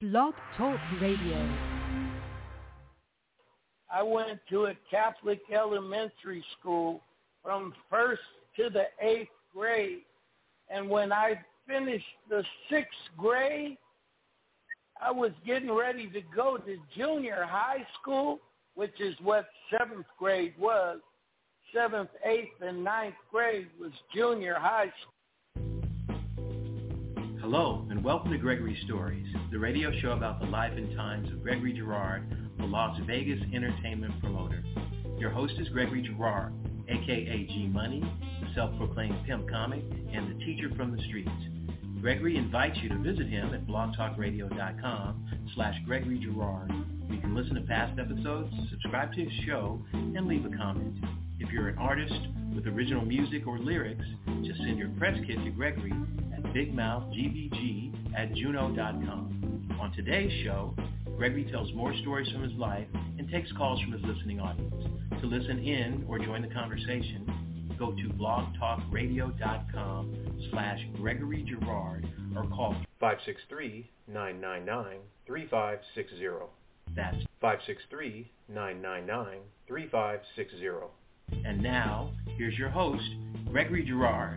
Blog Talk Radio. I went to a Catholic elementary school from first to the 8th grade. And when I finished the 6th grade, I was getting ready to go to junior high school, which is what 7th grade was. 7th, 8th, and 9th grade was junior high school. Hello, and welcome to Gregory Stories, the radio show about the life and times of Gregory Girard, the Las Vegas entertainment promoter. Your host is Gregory Girard, a.k.a. G-Money, the self-proclaimed pimp comic, and the teacher from the streets. Gregory invites you to visit him at blogtalkradio.com/Gregory Girard, where you can listen to past episodes, subscribe to his show, and leave a comment. If you're an artist with original music or lyrics, just send your press kit to Gregory at bigmouthgbg@juno.com. On today's show, Gregory tells more stories from his life and takes calls from his listening audience. To listen in or join the conversation, go to blogtalkradio.com/Gregory Girard or call 563-999-3560. That's 563-999-3560. And now, here's your host, Gregory Girard.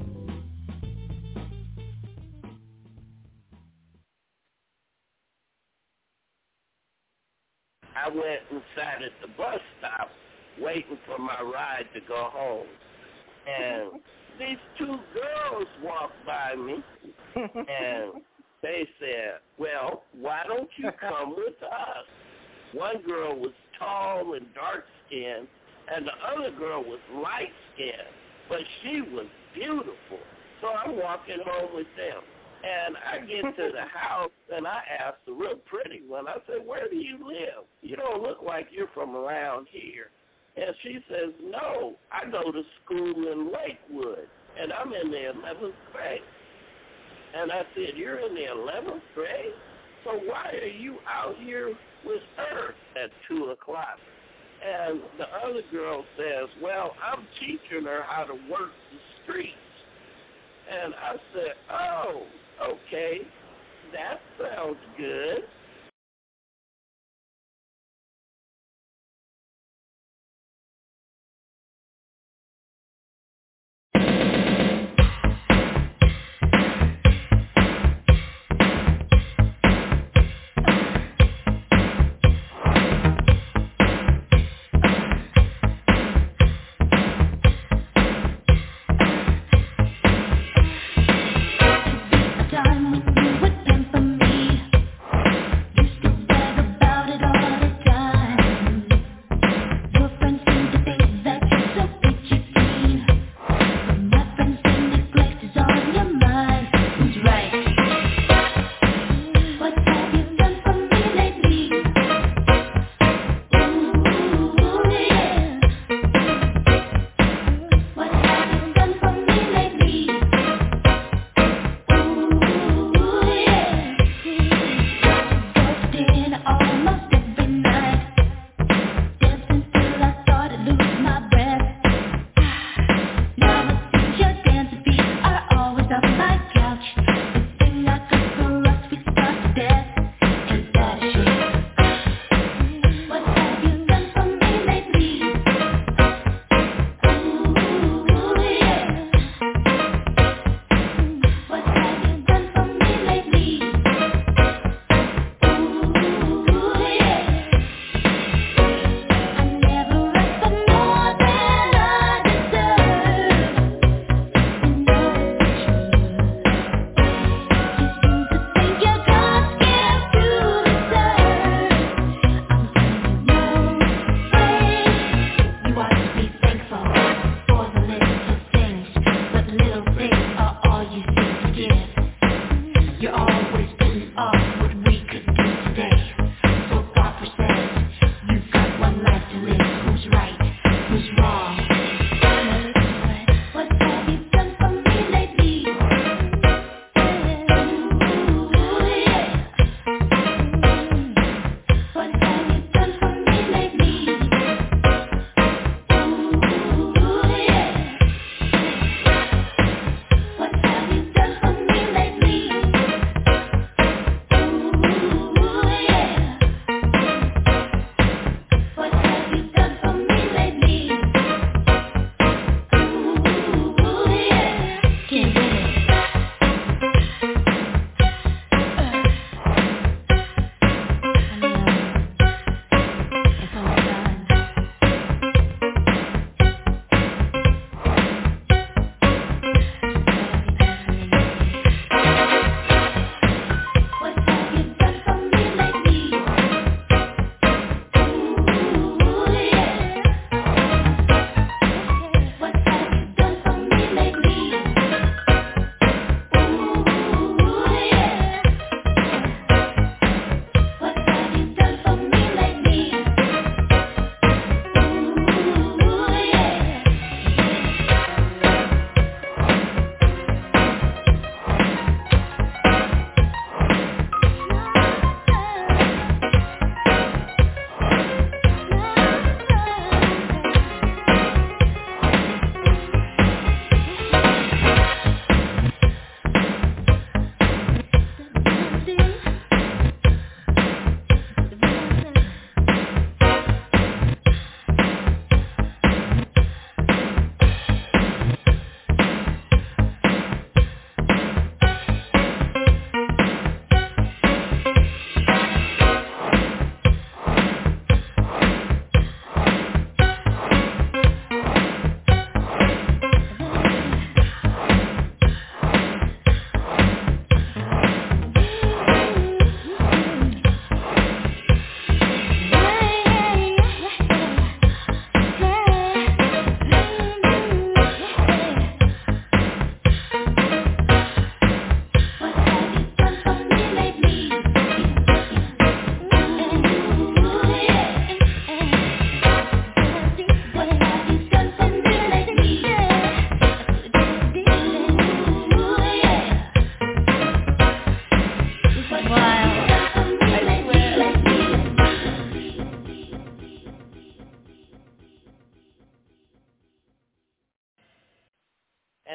I went and sat at the bus stop waiting for my ride to go home. And these two girls walked by me, and they said, well, why don't you come with us? One girl was tall and dark-skinned, and the other girl was light-skinned, but she was beautiful. So I'm walking home with them. And I get to the house, and I ask the real pretty one, I said, where do you live? You don't look like you're from around here. And she says, no, I go to school in Lakewood, and I'm in the 11th grade. And I said, you're in the 11th grade? So why are you out here with her at 2 o'clock? And the other girl says, well, I'm teaching her how to work the streets. And I said, oh, okay, that sounds good. Time with you would temper me.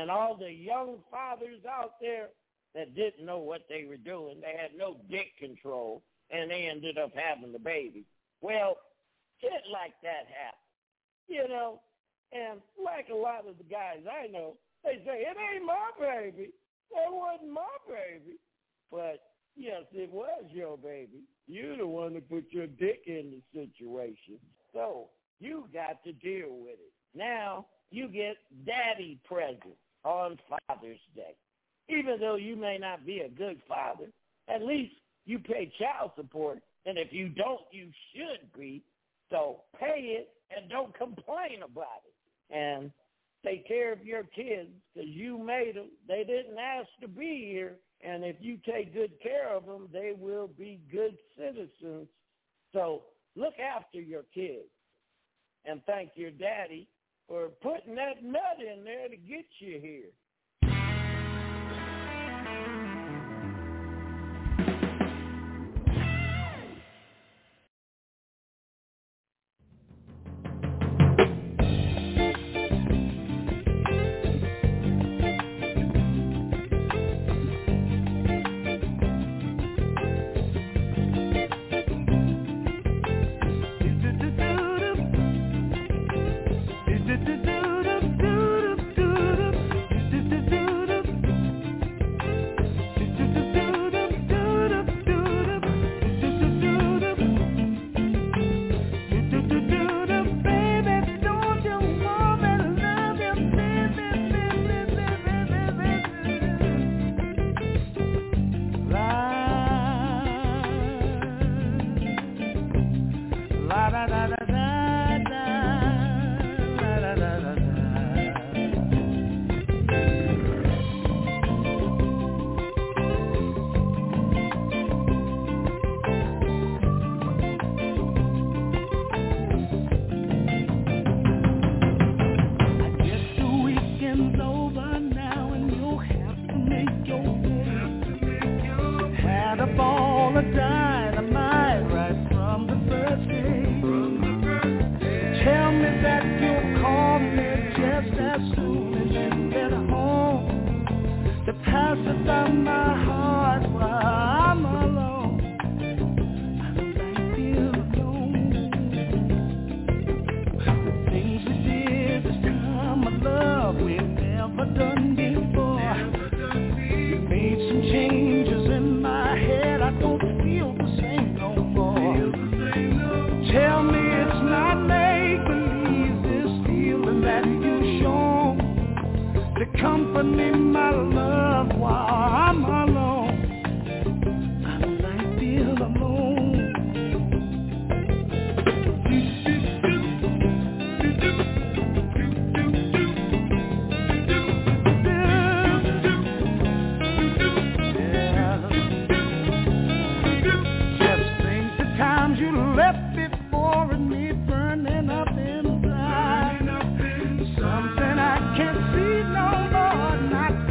And all the young fathers out there that didn't know what they were doing, they had no dick control, and they ended up having the baby. Well, shit like that happened, you know. And like a lot of the guys I know, they say, it ain't my baby. That wasn't my baby. But, yes, it was your baby. You're the one that put your dick in the situation. So you got to deal with it. Now you get daddy presents on Father's Day. Even though you may not be a good father, at least you pay child support. And if you don't, you should be. So pay it and don't complain about it. And take care of your kids because you made them. They didn't ask to be here. And if you take good care of them, they will be good citizens. So look after your kids and thank your daddy for putting that nut in there to get you here. Something I can't see no more, not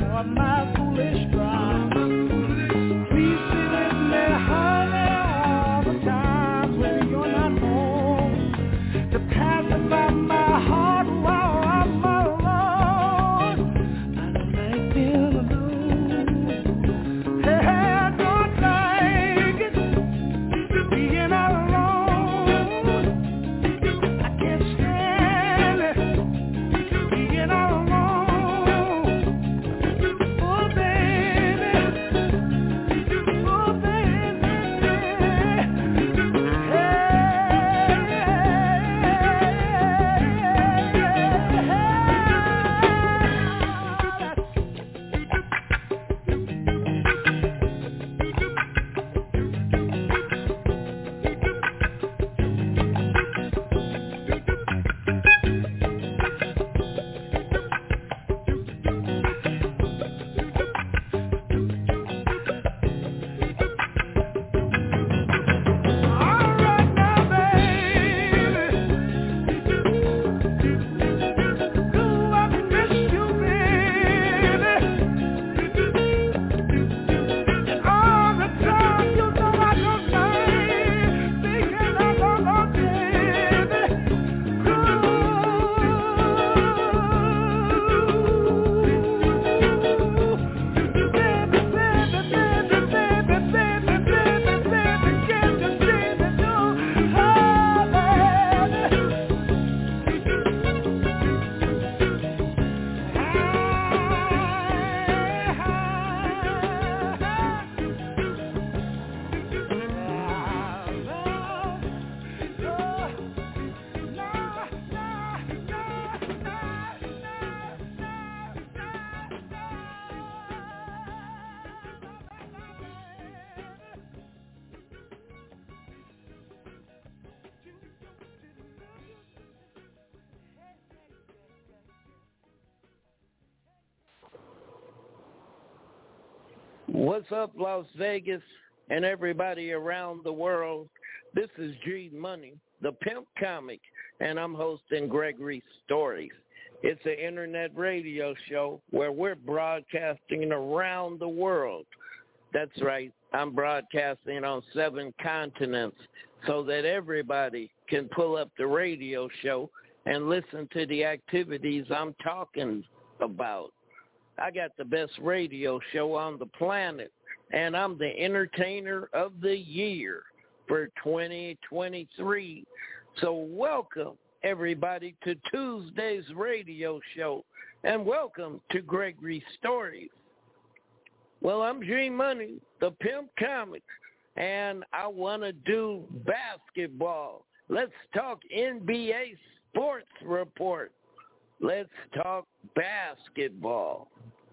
What's up, Las Vegas and everybody around the world? This is G Money, the Pimp Comic, and I'm hosting Gregory Stories. It's an internet radio show where we're broadcasting around the world. That's right, I'm broadcasting on 7 continents so that everybody can pull up the radio show and listen to the activities I'm talking about. I got the best radio show on the planet, and I'm the Entertainer of the Year for 2023. So welcome, everybody, to Tuesday's radio show, and welcome to Gregory Stories. Well, I'm G Money, the Pimp Comic, and I want to do basketball. Let's talk NBA Sports Report. Let's talk basketball.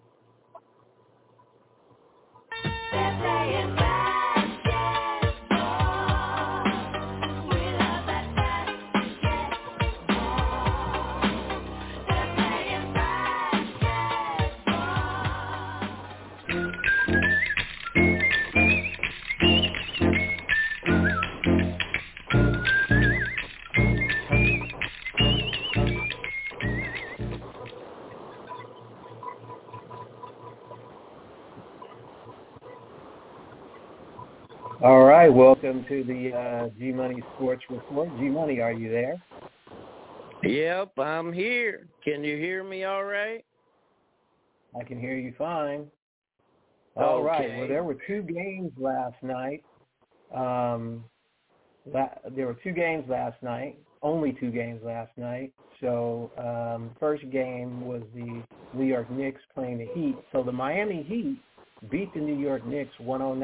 They're playing basketball. We love that basketball. They're playing All right, welcome to the G Money Sports Report. G Money, are you there? Yep, I'm here. Can you hear me all right? I can hear you fine. All right, Okay. well, there were 2 games last night. There were 2 games last night, only 2 games last night. So first game was the New York Knicks playing the Heat. So the Miami Heat beat the New York Knicks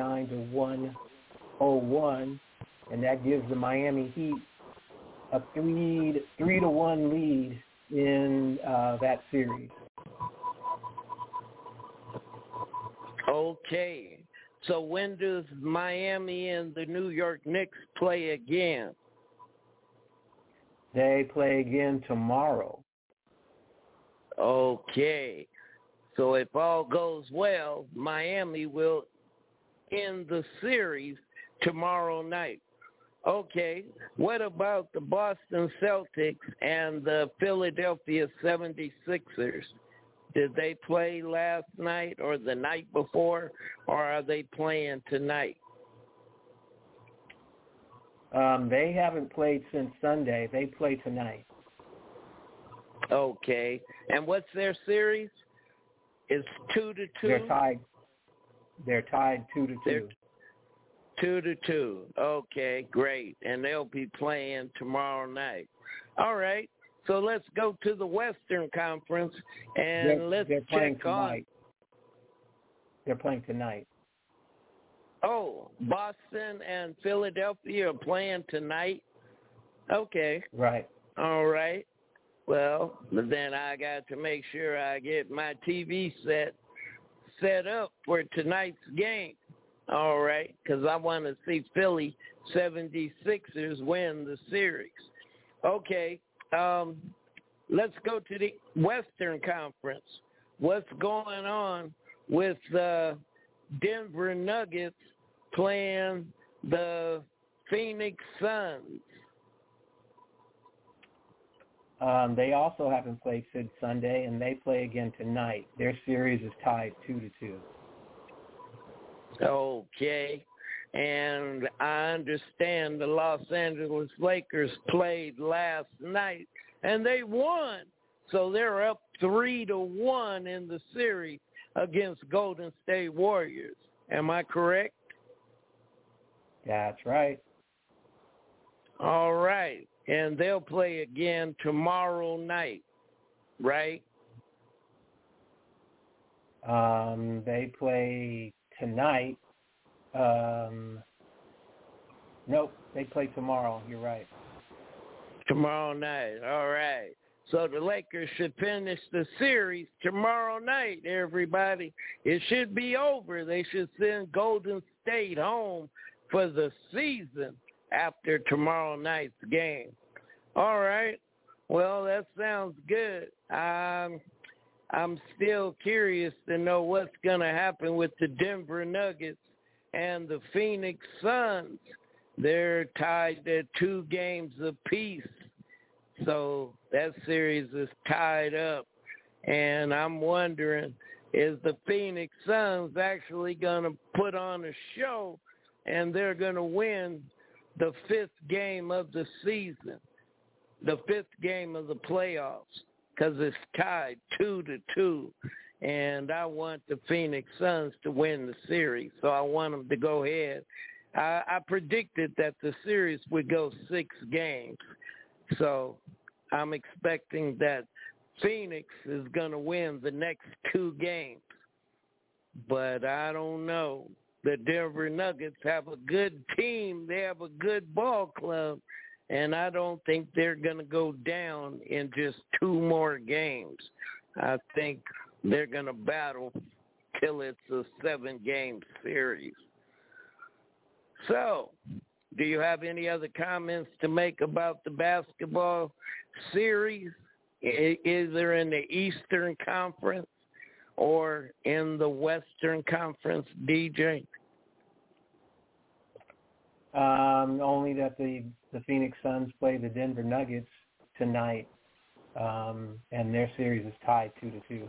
109-101, and that gives the Miami Heat a 3-1 lead in that series. Okay. So when does Miami and the New York Knicks play again? They play again tomorrow. Okay. So if all goes well, Miami will end the series tomorrow night. Okay. What about the Boston Celtics and the Philadelphia 76ers? Did they play last night or the night before, or are they playing tonight? They haven't played since Sunday. They play tonight. Okay. And what's their series? It's 2-2? They're tied 2-2. 2-2. Okay, great. And they'll be playing tomorrow night. All right. So let's go to the Western Conference and let's check on. They're playing tonight. Oh, Boston and Philadelphia are playing tonight? Okay. Right. All right. Well, then I got to make sure I get my TV set up for tonight's game. All right, because I want to see Philly 76ers win the series. Okay, let's go to the Western Conference. What's going on with the Denver Nuggets playing the Phoenix Suns? They also haven't played since Sunday, and they play again tonight. Their series is tied 2-2. Okay. And I understand the Los Angeles Lakers played last night, and they won. So they're up 3-1 in the series against Golden State Warriors. Am I correct? That's right. All right. And they'll play again tomorrow night, right? They play tonight. Nope, they play tomorrow. You're right. Tomorrow night. All right. So the Lakers should finish the series tomorrow night, everybody. It should be over. They should send Golden State home for the season after tomorrow night's game. All right. Well, that sounds good. I'm still curious to know what's going to happen with the Denver Nuggets and the Phoenix Suns. They're tied at 2 games apiece. So that series is tied up. And I'm wondering, is the Phoenix Suns actually going to put on a show and they're going to win the 5th game of the season, the 5th game of the playoffs, because it's tied 2-2. And I want the Phoenix Suns to win the series, so I want them to go ahead. I predicted that the series would go 6 games, so I'm expecting that Phoenix is going to win the next 2 games. But I don't know. The Denver Nuggets have a good team. They have a good ball club, and I don't think they're going to go down in just 2 more games. I think they're going to battle till it's a 7-game series. So, do you have any other comments to make about the basketball series, either in the Eastern Conference or in the Western Conference, DJ? Only that the Phoenix Suns play the Denver Nuggets tonight, and their series is tied 2-2.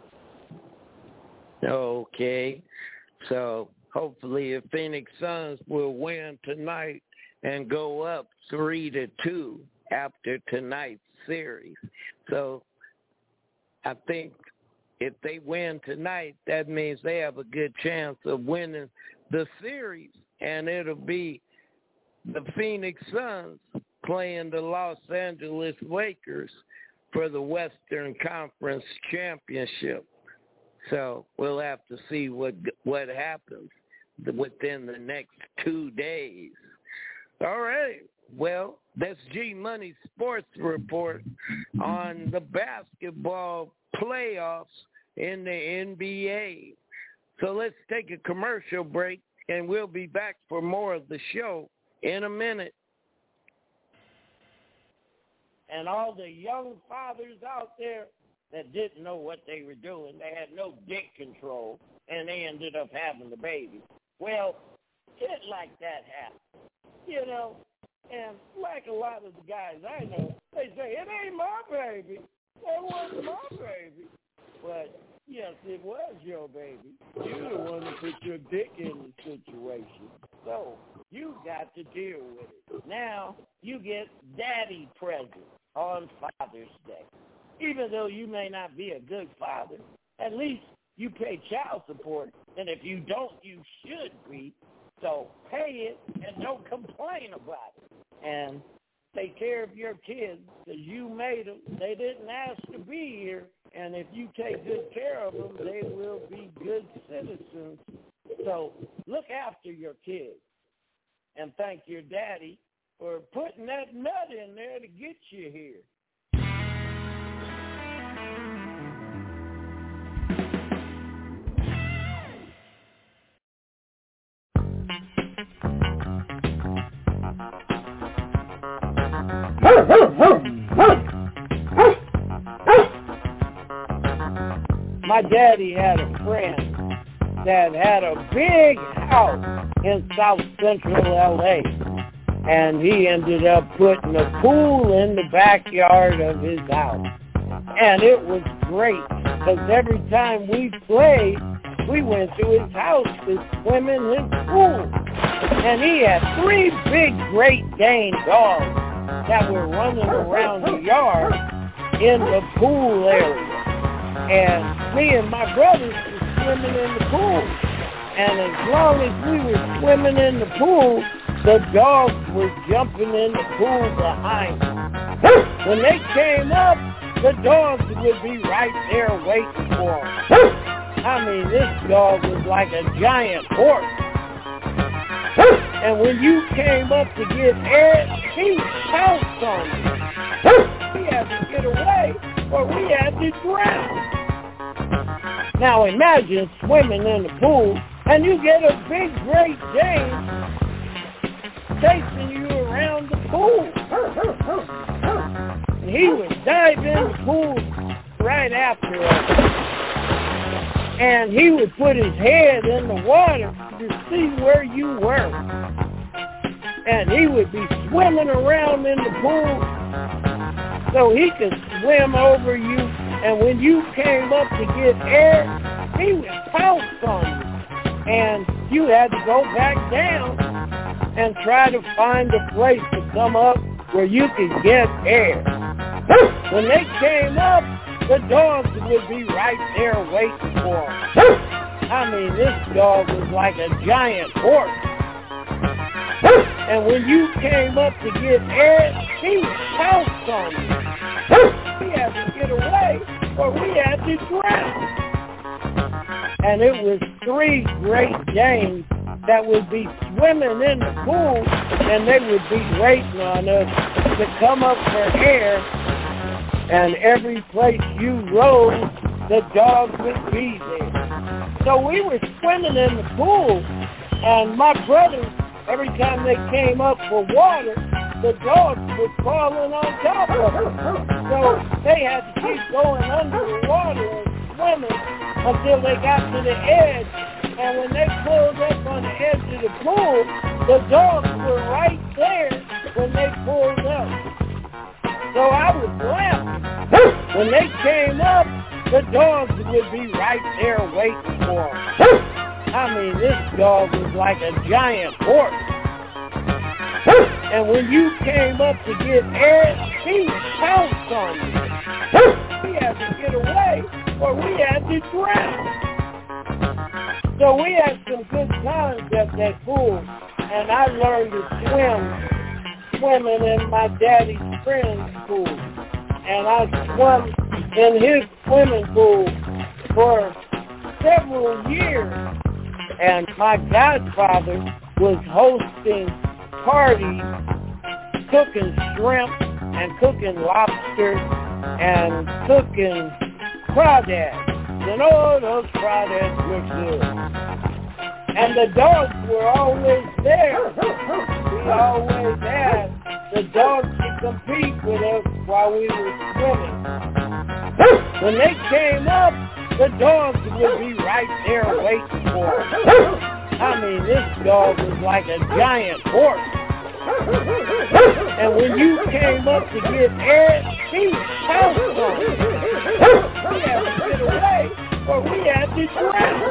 Okay, so hopefully the Phoenix Suns will win tonight and go up 3-2 after tonight's series. So I think if they win tonight, that means they have a good chance of winning the series, and it'll be the Phoenix Suns playing the Los Angeles Lakers for the Western Conference Championship. So we'll have to see what happens within the next 2 days. All right. Well, that's G Money Sports Report on the basketball playoffs in the NBA. So let's take a commercial break, and we'll be back for more of the show in a minute. And all the young fathers out there that didn't know what they were doing, they had no dick control, and they ended up having the baby. Well, shit like that happens, you know. And like a lot of the guys I know, they say, it ain't my baby. That wasn't my baby. But, yes, it was your baby. You're the one that put your dick in the situation. So you got to deal with it. Now you get daddy presents on Father's Day. Even though you may not be a good father, at least you pay child support. And if you don't, you should be. So pay it and don't complain about it. And take care of your kids because you made them. They didn't ask to be here. And if you take good care of them, they will be good citizens. So look after your kids. And thank your daddy for putting that nut in there to get you here. My daddy had a friend that had a big house in South Central LA, and he ended up putting a pool in the backyard of his house. And it was great because every time we played, we went to his house to swim in his pool. And he had 3 big Great Dane dogs that were running around the yard in the pool area. And me and my brothers were swimming in the pool. And as long as we were swimming in the pool, the dogs were jumping in the pool behind us. When they came up, the dogs would be right there waiting for them. I mean, this dog was like a giant horse. And when you came up to get air, he pounced on you. We had to get away or we had to drown. Now imagine swimming in the pool and you get a big Great Dane chasing you around the pool. And he would dive in the pool right after us. and he would put his head in the water to see where you were. And he would be swimming around in the pool so he could swim over you. And when you came up to get air, he would pounce on you. And you had to go back down and try to find a place to come up where you could get air. When they came up, the dogs would be right there waiting for them. I mean, this dog was like a giant horse. And when you came up to get air, he would pounce on you. We had to get away or we had to drown. And it was 3 Great Danes that would be swimming in the pool, and they would be waiting on us to come up for air. And every place you rode, the dogs would be there. So we were swimming in the pool, and my brothers, every time they came up for water, the dogs were falling on top of them. So they had to keep going under the water and swimming until they got to the edge. And when they pulled up on the edge of the pool, the dogs were right there when they pulled up. So I was laughing. When they came up, the dogs would be right there waiting for them. I mean, this dog was like a giant horse. And when you came up to get air, he would pounce on you. We had to get away or we had to drown. So we had some good times at that pool, and I learned to swimming in my daddy's friend's pool. And I swam in his swimming pool for several years. And my godfather was hosting parties, cooking shrimp and cooking lobster and cooking crawdads. And all those crawdads were good. And the dogs were always there. We always had the dogs to compete with us while we were swimming. When they came up, the dogs would be right there waiting for us. I mean, this dog was like a giant horse. And when you came up to get air, he would pounce on you. We had to get away or we had to drown.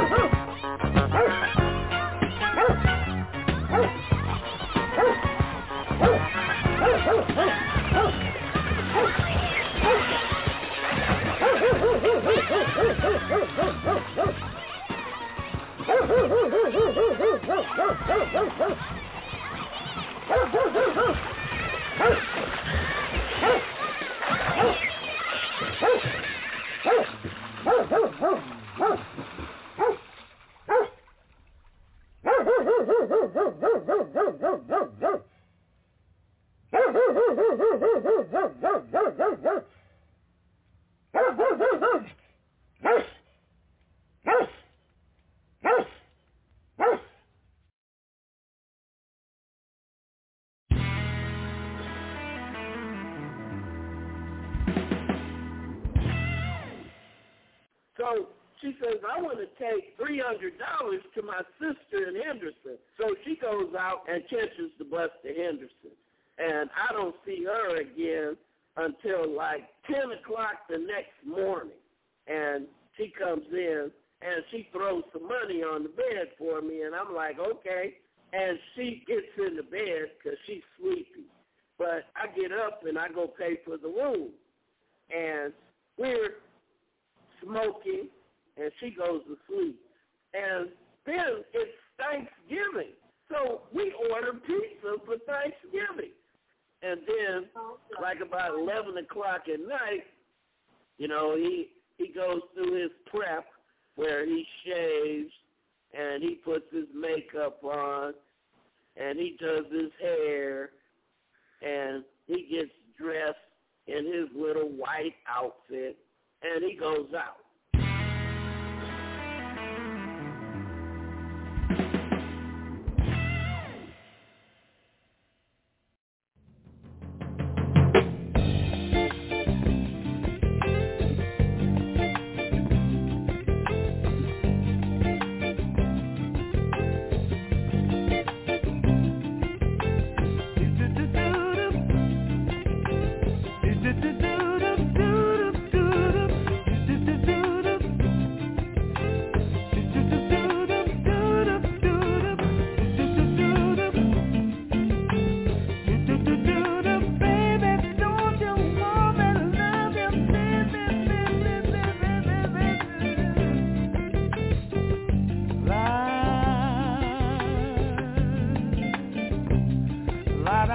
So she says, I want to take $300 to my sister in Henderson. So she goes out and catches the bus to Henderson. And I don't see her again until like 10 o'clock the next morning. And she comes in and she throws some money on the bed for me. And I'm like, okay. And she gets in the bed because she's sleepy. But I get up and I go pay for the room. And we're smoking, and she goes to sleep. And then it's Thanksgiving. So we order pizza for Thanksgiving. And then, like about 11 o'clock at night, you know, he goes through his prep where he shaves and he puts his makeup on and he does his hair and he gets dressed in his little white outfit and he goes out.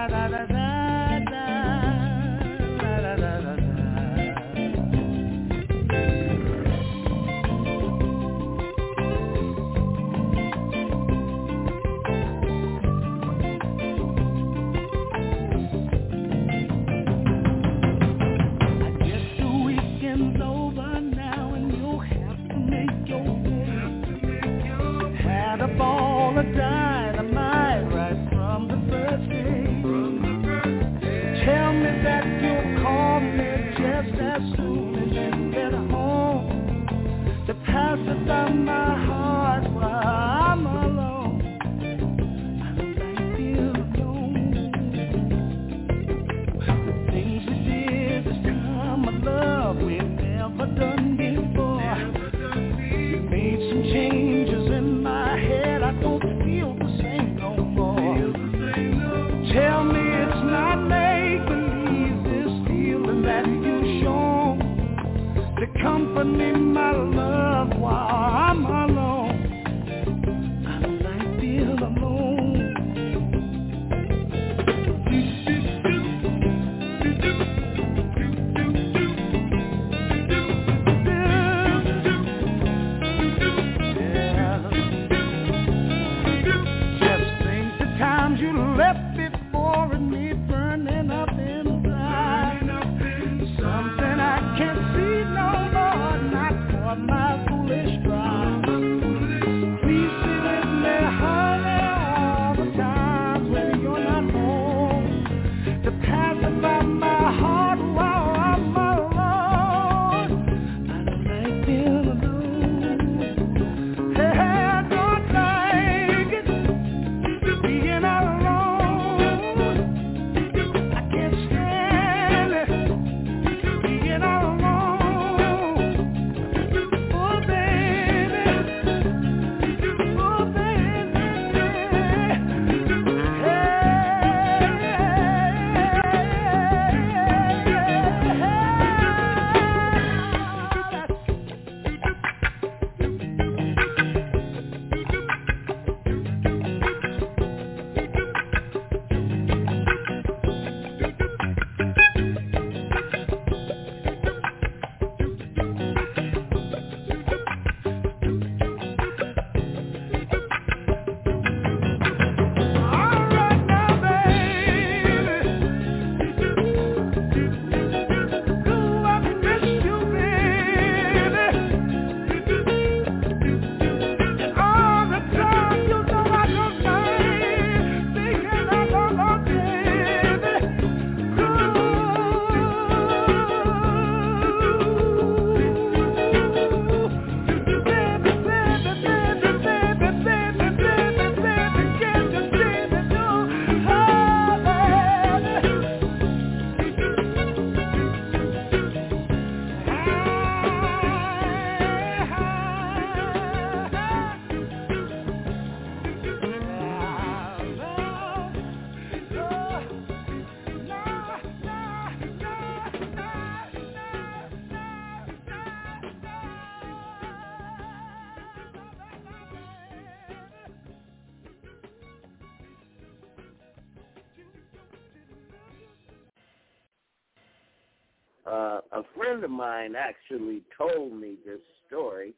A friend of mine actually told me this story.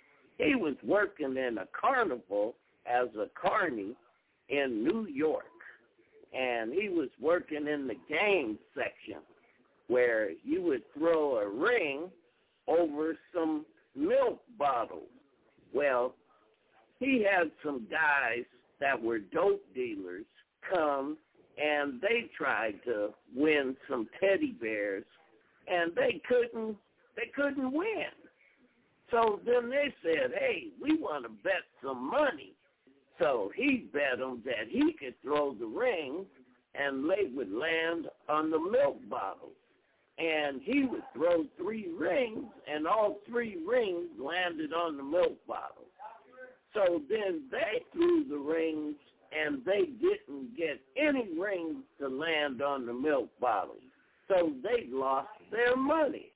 He was working in a carnival as a carny in New York, and he was working in the game section where you would throw a ring over some milk bottles. Well, he had some guys that were dope dealers come, and they tried to win some teddy bears, and they couldn't win. So then they said, hey, we want to bet some money. So he bet them that he could throw the rings and they would land on the milk bottles. And he would throw 3 rings, and all 3 rings landed on the milk bottles. So then they threw the rings, and they didn't get any rings to land on the milk bottles. So they lost their money.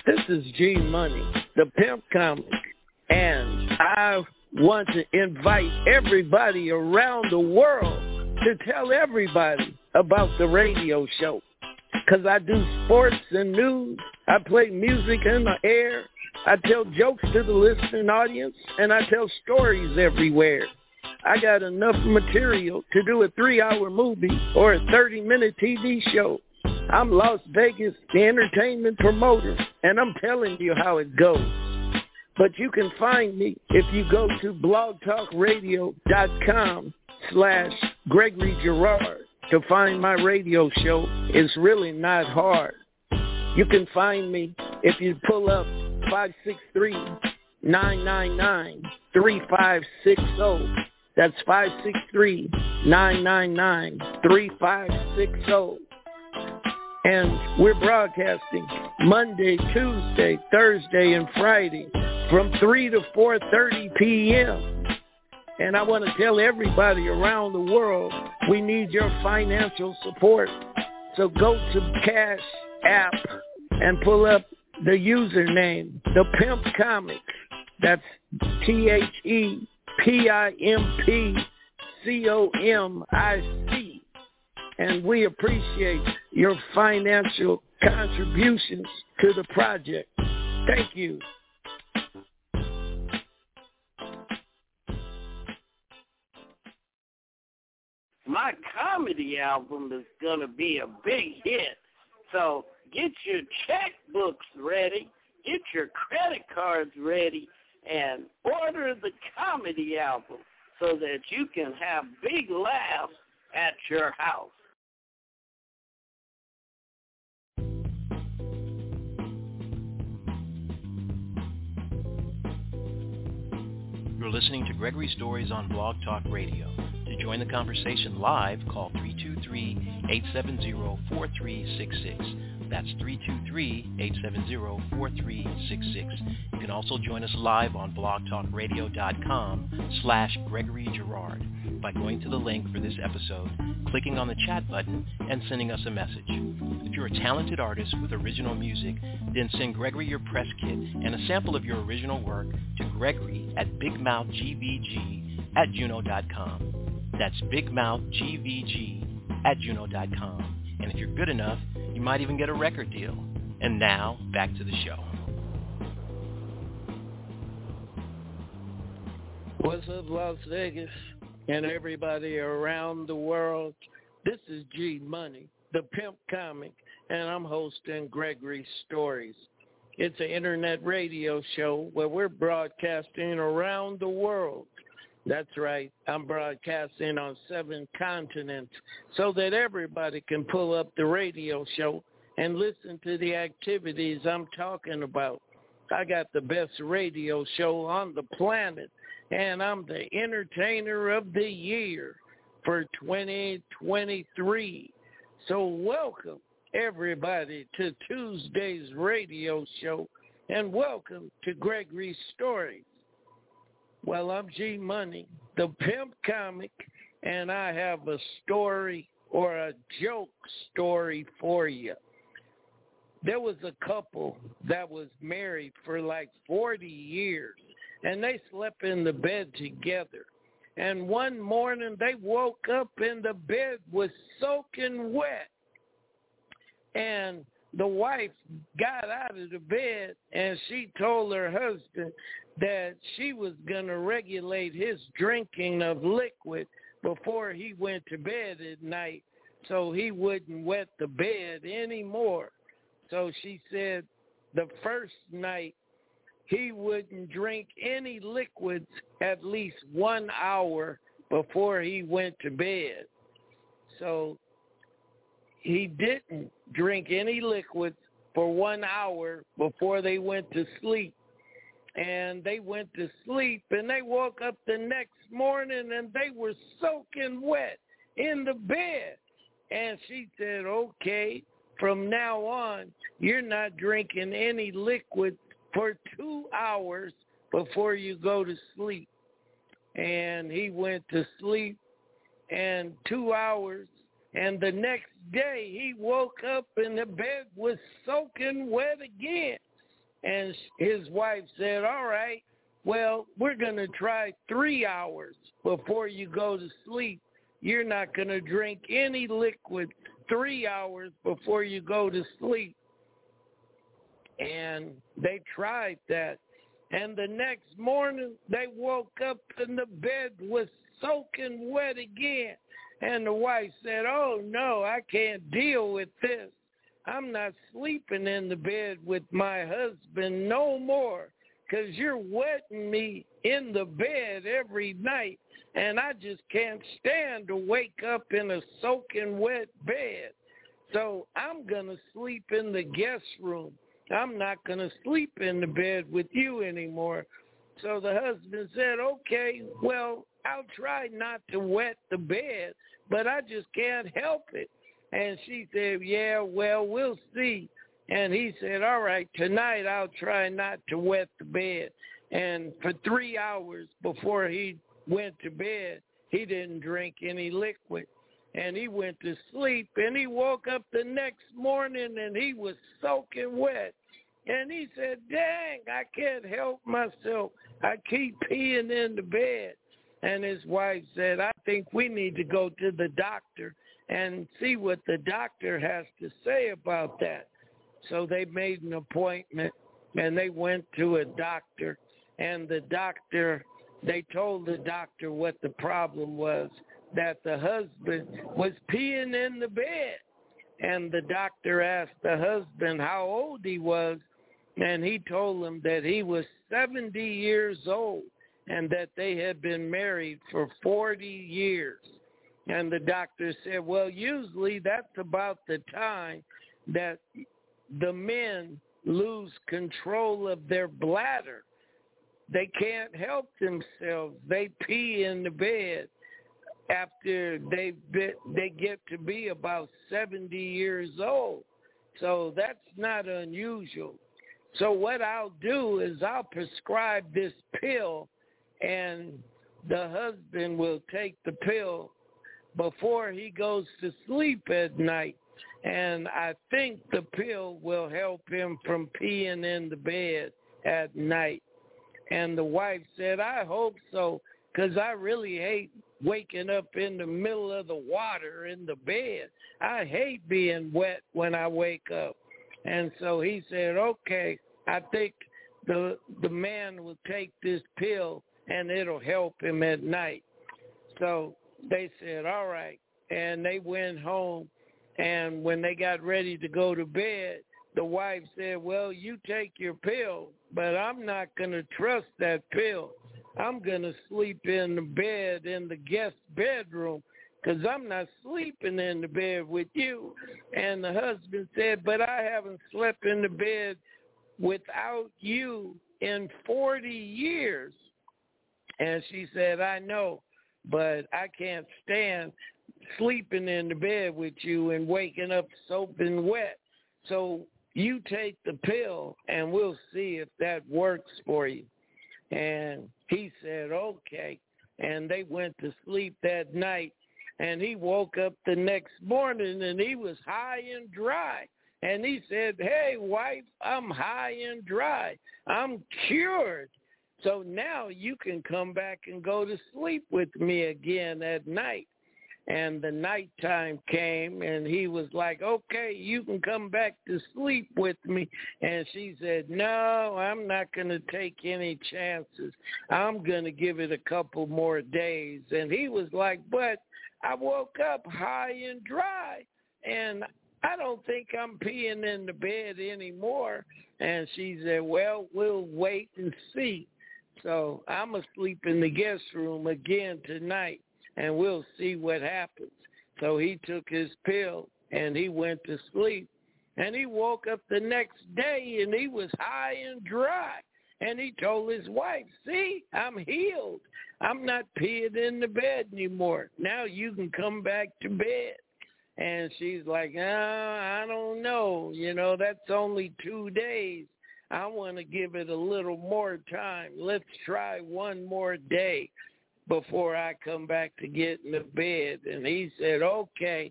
This is G Money, the Pimp Comic, and I want to invite everybody around the world to tell everybody about the radio show. Because I do sports and news, I play music in the air, I tell jokes to the listening audience, and I tell stories everywhere. I got enough material to do a 3-hour movie or a 30-minute TV show. I'm Las Vegas, the entertainment promoter, and I'm telling you how it goes. But you can find me if you go to blogtalkradio.com/Gregory Girard to find my radio show. It's really not hard. You can find me if you pull up 563-999-3560. That's 563-999-3560. And we're broadcasting Monday, Tuesday, Thursday, and Friday from 3 to 4:30 p.m. And I want to tell everybody around the world we need your financial support. So go to Cash App and pull up the username, The Pimp Comics. That's ThePimpComic. And we appreciate your financial contributions to the project. Thank you. My comedy album is going to be a big hit. So get your checkbooks ready, get your credit cards ready, and order the comedy album so that you can have big laughs at your house. You're listening to Gregory Stories on Blog Talk Radio. To join the conversation live, call 323-870-4366. That's 323-870-4366. You can also join us live on blogtalkradio.com/Gregory Girard by going to the link for this episode, clicking on the chat button, and sending us a message. If you're a talented artist with original music, then send Gregory your press kit and a sample of your original work to Gregory at bigmouthgvg@juno.com. That's bigmouthgvg@juno.com. And if you're good enough, you might even get a record deal. And now, back to the show. What's up, Las Vegas, and everybody around the world? This is G Money, the Pimp Comic, and I'm hosting Gregory Stories. It's an internet radio show where we're broadcasting around the world. That's right. I'm broadcasting on 7 continents so that everybody can pull up the radio show and listen to the activities I'm talking about. I got the best radio show on the planet, and I'm the entertainer of the year for 2023. So welcome, everybody, to Tuesday's radio show, and welcome to Gregory Stories. Well, I'm G Money, the Pimp Comic, and I have a story or a joke story for you. There was a couple that was married for like 40 years, and they slept in the bed together. And one morning they woke up and the bed was soaking wet. And the wife got out of the bed and she told her husband that she was going to regulate his drinking of liquid before he went to bed at night so he wouldn't wet the bed anymore. So she said the first night he wouldn't drink any liquids at least 1 hour before he went to bed. So he didn't drink any liquids for 1 hour before they went to sleep. And they went to sleep, and they woke up the next morning, and they were soaking wet in the bed. And she said, okay, from now on, you're not drinking any liquid for 2 hours before you go to sleep. And he went to sleep, and 2 hours, and the next day he woke up, and the bed was soaking wet again. And his wife said, all right, well, we're going to try 3 hours before you go to sleep. You're not going to drink any liquid 3 hours before you go to sleep. And they tried that. And the next morning, they woke up and the bed was soaking wet again. And the wife said, oh, no, I can't deal with this. I'm not sleeping in the bed with my husband no more, because you're wetting me in the bed every night, and I just can't stand to wake up in a soaking wet bed. So I'm going to sleep in the guest room. I'm not going to sleep in the bed with you anymore. So the husband said, okay, well, I'll try not to wet the bed, but I just can't help it. And she said, yeah, well, we'll see. And he said, all right, tonight I'll try not to wet the bed. And for 3 hours before he went to bed, he didn't drink any liquid. And he went to sleep, and he woke up the next morning, and he was soaking wet. And he said, dang, I can't help myself. I keep peeing in the bed. And his wife said, I think we need to go to the doctor and see what the doctor has to say about that. So they made an appointment, and they went to a doctor. And the doctor, they told the doctor what the problem was, that the husband was peeing in the bed. And the doctor asked the husband how old he was, and he told him that he was 70 years old and that they had been married for 40 years. And the doctor said, well, usually that's about the time that the men lose control of their bladder. They can't help themselves. They pee in the bed after they get to be about 70 years old. So that's not unusual. So what I'll do is I'll prescribe this pill, and the husband will take the pill before he goes to sleep at night. And I think the pill will help him from peeing in the bed at night. And the wife said, I hope so, because I really hate waking up in the middle of the water in the bed. I hate being wet when I wake up. And so he said, okay, I think the man will take this pill and it'll help him at night. So they said, all right. And they went home. And when they got ready to go to bed, the wife said, well, you take your pill, but I'm not going to trust that pill. I'm going to sleep in the bed in the guest bedroom, because I'm not sleeping in the bed with you. And the husband said, but I haven't slept in the bed without you in 40 years. And she said, I know, but I can't stand sleeping in the bed with you and waking up soaking wet. So you take the pill and we'll see if that works for you. And he said, okay. And they went to sleep that night. And he woke up the next morning and he was high and dry. And he said, hey, wife, I'm high and dry. I'm cured. So now you can come back and go to sleep with me again at night. And the nighttime came, and he was like, okay, you can come back to sleep with me. And she said, no, I'm not going to take any chances. I'm going to give it a couple more days. And he was like, but I woke up high and dry, and I don't think I'm peeing in the bed anymore. And she said, well, we'll wait and see. So I'm asleep in the guest room again tonight, and we'll see what happens. So he took his pill, and he went to sleep. And he woke up the next day, and he was high and dry. And he told his wife, see, I'm healed. I'm not peeing in the bed anymore. Now you can come back to bed. And she's like, I don't know. You know, that's only 2 days. I want to give it a little more time. Let's try one more day before I come back to get in the bed. And he said, okay.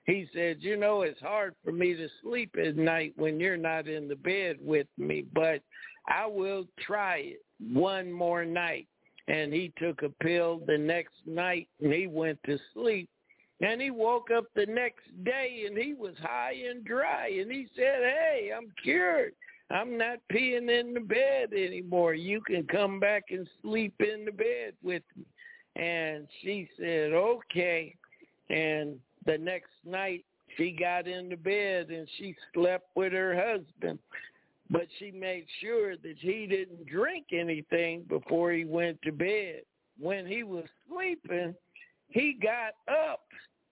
he said, you know, it's hard for me to sleep at night when you're not in the bed with me, but I will try it one more night. And he took a pill the next night, and he went to sleep. And he woke up the next day, and he was high and dry. And he said, hey, I'm cured. I'm not peeing in the bed anymore. You can come back and sleep in the bed with me. And she said, okay. And the next night, she got in the bed, and she slept with her husband. But she made sure that he didn't drink anything before he went to bed. When he was sleeping, he got up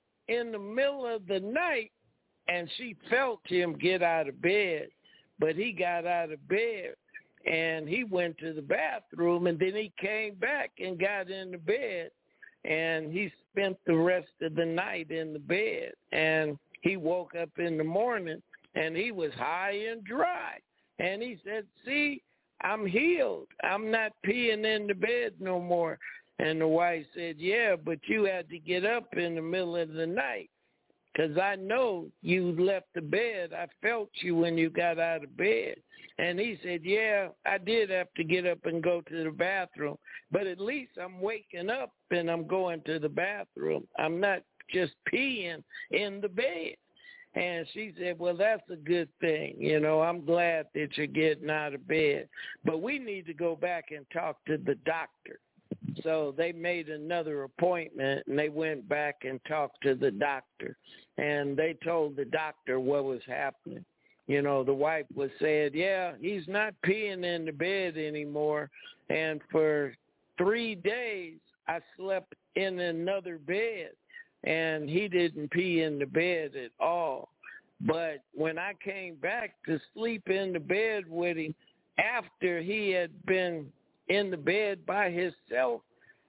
in the middle of the night, and she felt him get out of bed. But he got out of bed, and he went to the bathroom, and then he came back and got in the bed, and he spent the rest of the night in the bed. And he woke up in the morning, and he was high and dry. And he said, see, I'm healed. I'm not peeing in the bed no more. And the wife said, yeah, but you had to get up in the middle of the night because I know you left the bed. I felt you when you got out of bed. And he said, yeah, I did have to get up and go to the bathroom, but at least I'm waking up and I'm going to the bathroom. I'm not just peeing in the bed. And she said, well, that's a good thing. You know, I'm glad that you're getting out of bed. But we need to go back and talk to the doctor. So they made another appointment, and they went back and talked to the doctor. And they told the doctor what was happening. You know, the wife was saying, yeah, he's not peeing in the bed anymore. And for 3 days, I slept in another bed. And he didn't pee in the bed at all. But when I came back to sleep in the bed with him after he had been in the bed by himself,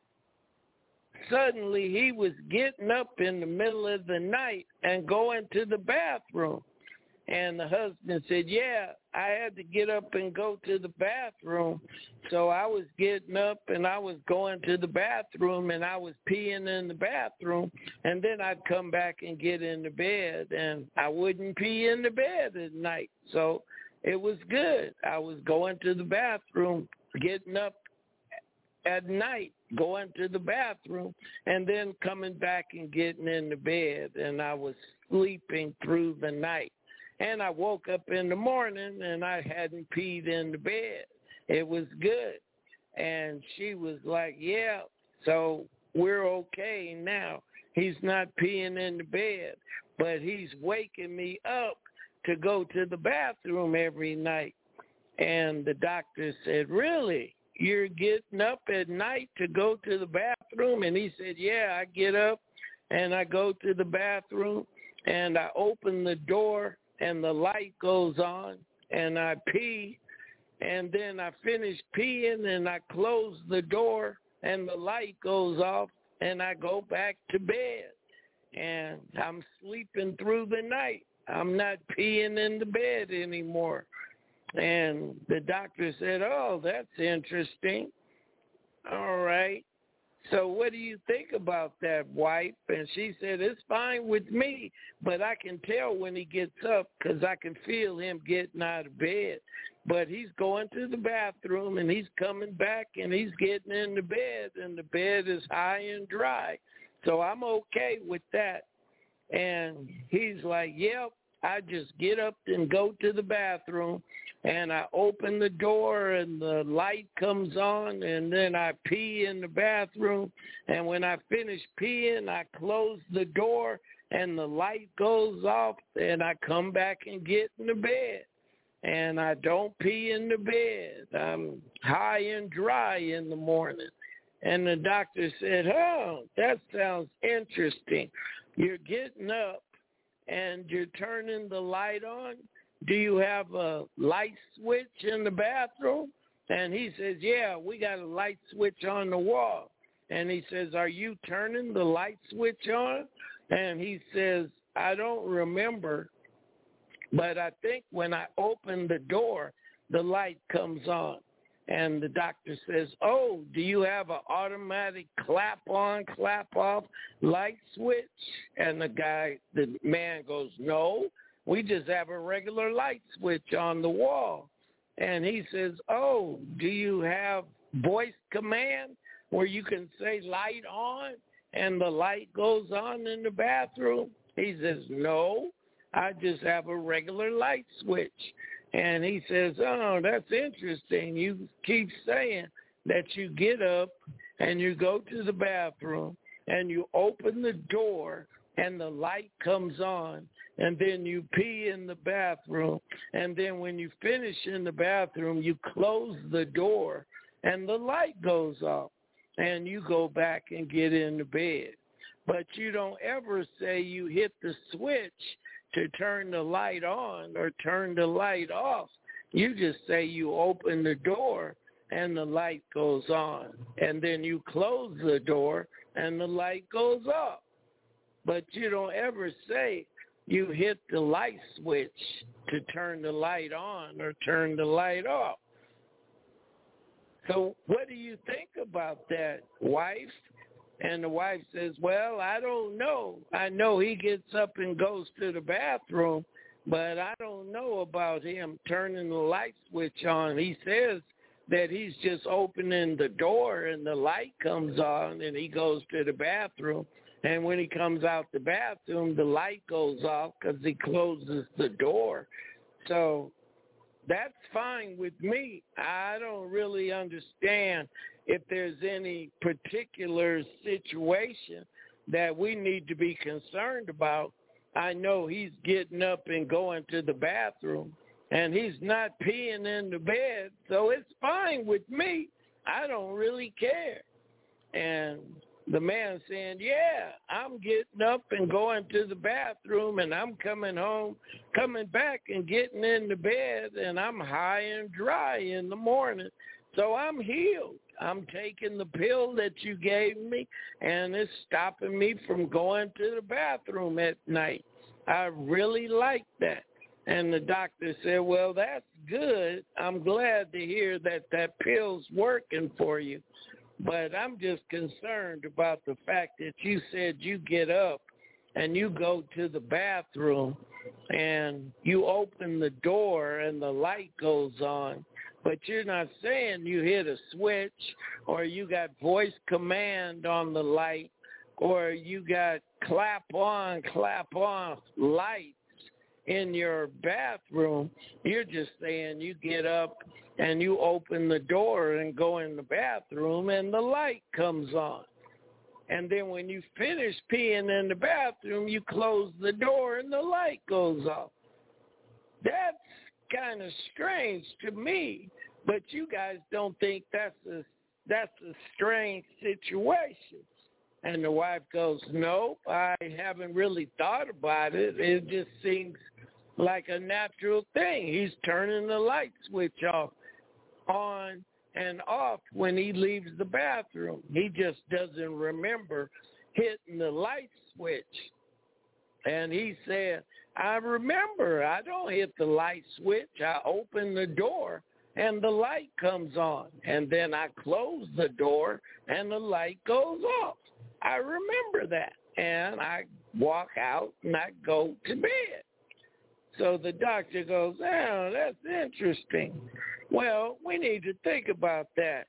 suddenly he was getting up in the middle of the night and going to the bathroom. And the husband said, yeah, I had to get up and go to the bathroom. So I was getting up and I was going to the bathroom and I was peeing in the bathroom. And then I'd come back and get in the bed, and I wouldn't pee in the bed at night. So it was good. I was going to the bathroom, getting up at night, going to the bathroom, and then coming back and getting in the bed. And I was sleeping through the night. And I woke up in the morning, and I hadn't peed in the bed. It was good. And she was like, yeah, so we're okay now. He's not peeing in the bed, but he's waking me up to go to the bathroom every night. And the doctor said, really? You're getting up at night to go to the bathroom? And he said, yeah, I get up, and I go to the bathroom, and I open the door, and the light goes on, and I pee, and then I finish peeing, and I close the door, and the light goes off, and I go back to bed, and I'm sleeping through the night. I'm not peeing in the bed anymore. And the doctor said, oh, that's interesting. All right. So what do you think about that, wife? And she said, it's fine with me, but I can tell when he gets up because I can feel him getting out of bed. But he's going to the bathroom, and he's coming back, and he's getting in the bed, and the bed is high and dry. So I'm okay with that. And he's like, yep, I just get up and go to the bathroom, and I open the door, and the light comes on, and then I pee in the bathroom. And when I finish peeing, I close the door, and the light goes off, and I come back and get in the bed. And I don't pee in the bed. I'm high and dry in the morning. And the doctor said, oh, that sounds interesting. You're getting up, and you're turning the light on. Do you have a light switch in the bathroom? And he says, yeah, we got a light switch on the wall. And he says, are you turning the light switch on? And he says, I don't remember, but I think when I open the door, the light comes on. And the doctor says, oh, do you have an automatic clap-on, clap-off light switch? And the man goes, no, we just have a regular light switch on the wall. And he says, oh, do you have voice command where you can say light on and the light goes on in the bathroom? He says, no, I just have a regular light switch. And he says, oh, that's interesting. You keep saying that you get up and you go to the bathroom and you open the door and the light comes on, and then you pee in the bathroom, and then when you finish in the bathroom, you close the door and the light goes off, and you go back and get into bed. But you don't ever say you hit the switch to turn the light on or turn the light off. You just say you open the door and the light goes on, and then you close the door and the light goes off. But you don't ever say you hit the light switch to turn the light on or turn the light off. So what do you think about that, wife? And the wife says, well, I don't know. I know he gets up and goes to the bathroom, but I don't know about him turning the light switch on. He says that he's just opening the door and the light comes on and he goes to the bathroom. And when he comes out the bathroom, the light goes off because he closes the door. So that's fine with me. I don't really understand if there's any particular situation that we need to be concerned about. I know he's getting up and going to the bathroom, and he's not peeing in the bed, so it's fine with me. I don't really care. And the man saying, yeah, I'm getting up and going to the bathroom, and I'm coming home, coming back and getting in the bed, and I'm high and dry in the morning. So I'm healed. I'm taking the pill that you gave me, and it's stopping me from going to the bathroom at night. I really like that. And the doctor said, well, that's good. I'm glad to hear that that pill's working for you. But I'm just concerned about the fact that you said you get up and you go to the bathroom and you open the door and the light goes on, but you're not saying you hit a switch or you got voice command on the light or you got clap on lights in your bathroom. You're just saying you get up and you open the door and go in the bathroom and the light comes on. And then when you finish peeing in the bathroom, you close the door and the light goes off. That's kind of strange to me, but you guys don't think that's a strange situation. And the wife goes, nope, I haven't really thought about it. It just seems like a natural thing. He's turning the light switch off, on and off when he leaves the bathroom. He just doesn't remember hitting the light switch. And he said, I remember. I don't hit the light switch. I open the door and the light comes on. And then I close the door and the light goes off. I remember that. And I walk out and I go to bed. So the doctor goes, oh, that's interesting. Well, we need to think about that.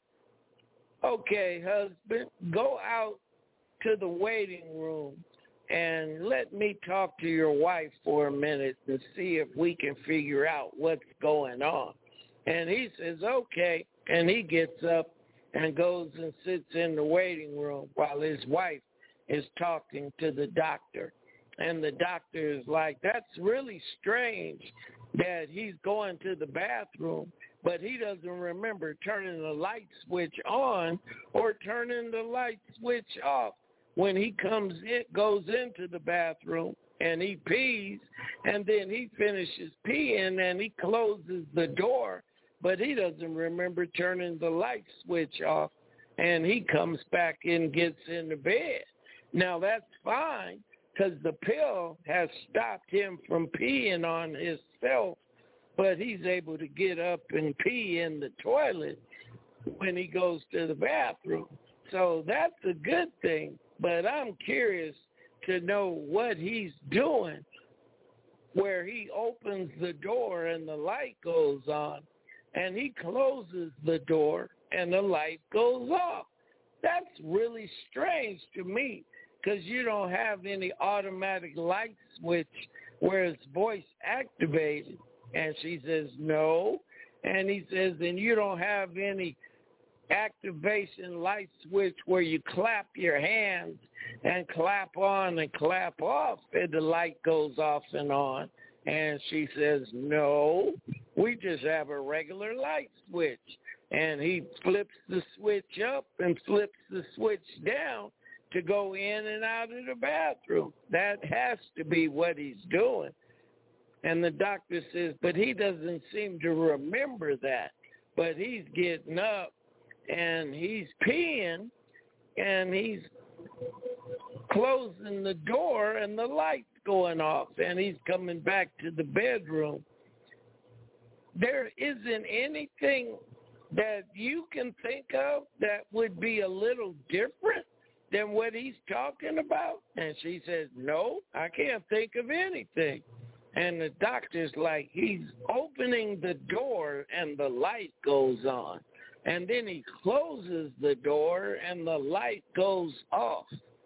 Okay, husband, go out to the waiting room and let me talk to your wife for a minute and see if we can figure out what's going on. And he says, okay. And he gets up and goes and sits in the waiting room while his wife is talking to the doctor. And the doctor is like, that's really strange that he's going to the bathroom, but he doesn't remember turning the light switch on or turning the light switch off when he goes into the bathroom and he pees, and then he finishes peeing and he closes the door, but he doesn't remember turning the light switch off, and he comes back and gets in the bed. Now, that's fine, because the pill has stopped him from peeing on himself, but he's able to get up and pee in the toilet. when he goes to the bathroom. So that's a good thing, but I'm curious to know what he's doing where he opens the door and the light goes on, and he closes the door and the light goes off. That's really strange to me because you don't have any automatic light switch where it's voice activated. And she says, no. And he says, and you don't have any activation light switch where you clap your hands and clap on and clap off and the light goes off and on. And she says, no, we just have a regular light switch. And he flips the switch up and flips the switch down to go in and out of the bathroom. That has to be what he's doing. And the doctor says, but he doesn't seem to remember that. But he's getting up and he's peeing and he's closing the door and the light's going off and he's coming back to the bedroom. There isn't anything that you can think of that would be a little different than what he's talking about? And she says, no, I can't think of anything. And the doctor's like, he's opening the door and the light goes on. And then he closes the door and the light goes off.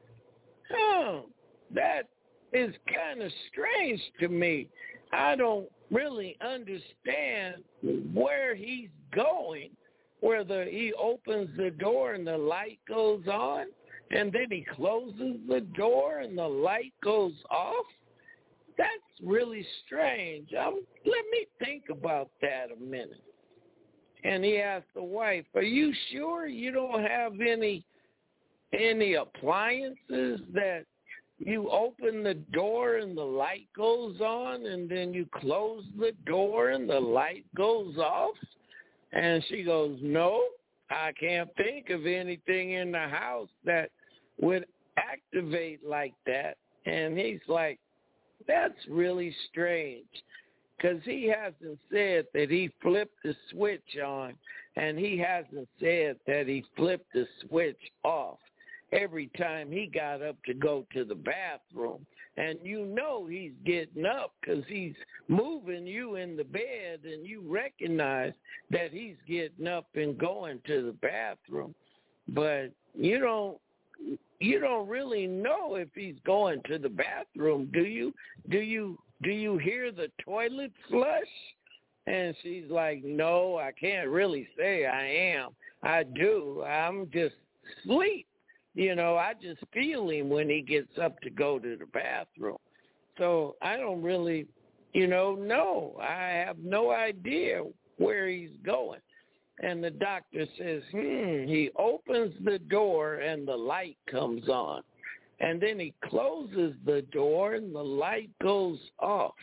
That is kind of strange to me. I don't really understand where he's going, whether he opens the door and the light goes on, and then he closes the door and the light goes off. That's really strange. Let me think about that a minute. And he asked the wife, are you sure you don't have any appliances that you open the door and the light goes on and then you close the door and the light goes off? And she goes, no, I can't think of anything in the house that would activate like that. And he's like, that's really strange, because he hasn't said that he flipped the switch on, and he hasn't said that he flipped the switch off every time he got up to go to the bathroom. And you know he's getting up because he's moving you in the bed, and you recognize that he's getting up and going to the bathroom. But you don't really know if he's going to the bathroom, do you? Do you hear the toilet flush? And she's like, no, I can't really say I am. I do. I'm just asleep. I just feel him when he gets up to go to the bathroom. So I don't really, know. I have no idea where he's going. And the doctor says, he opens the door and the light comes on. And then he closes the door and the light goes off.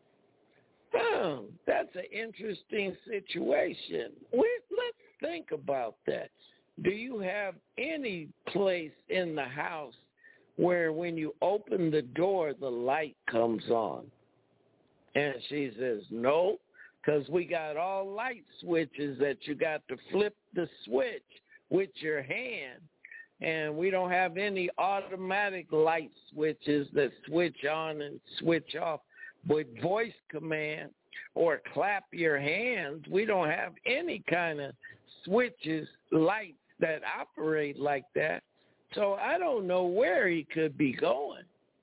That's an interesting situation. Let's think about that. Do you have any place in the house where when you open the door, the light comes on? And she says, no, because we got all light switches that you got to flip the switch with your hand. And we don't have any automatic light switches that switch on and switch off with voice command or clap your hands. We don't have any kind of switches, lights that operate like that. So I don't know where he could be going.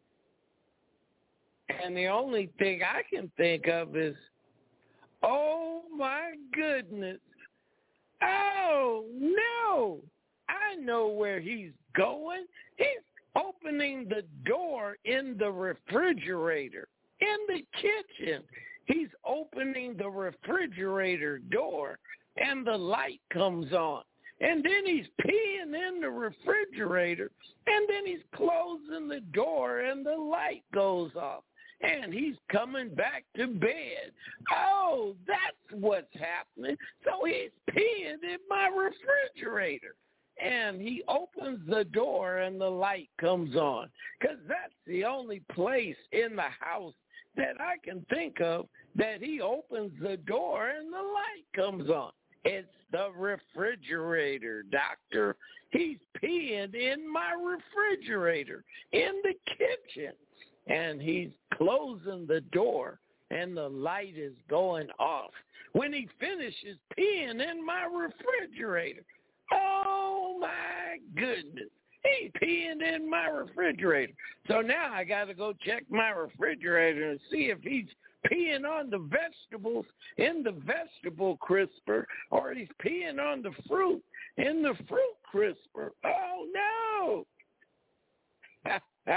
And the only thing I can think of is, oh, my goodness. Oh, no. I know where he's going. He's opening the door in the refrigerator, in the kitchen. He's opening the refrigerator door, and the light comes on. And then he's peeing in the refrigerator, and then he's closing the door, and the light goes off. And he's coming back to bed. Oh, that's what's happening. So he's peeing in my refrigerator. And he opens the door and the light comes on. Because that's the only place in the house that I can think of that he opens the door and the light comes on. It's the refrigerator, doctor. He's peeing in my refrigerator in the kitchen, and he's closing the door, and the light is going off when he finishes peeing in my refrigerator. Oh, my goodness. He's peeing in my refrigerator. So now I got to go check my refrigerator and see if he's peeing on the vegetables in the vegetable crisper, or he's peeing on the fruit in the fruit crisper. Oh, no.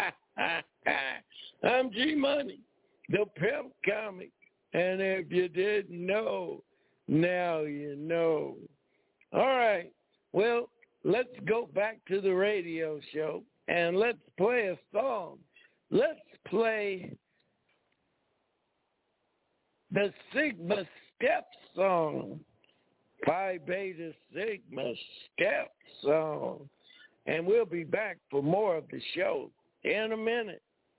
I'm G-Money, the pimp comic. And if you didn't know, now you know. All right. Well, let's go back to the radio show, and let's play a song. Let's play the Sigma Step song, Phi Beta Sigma Step song. And we'll be back for more of the show in a minute.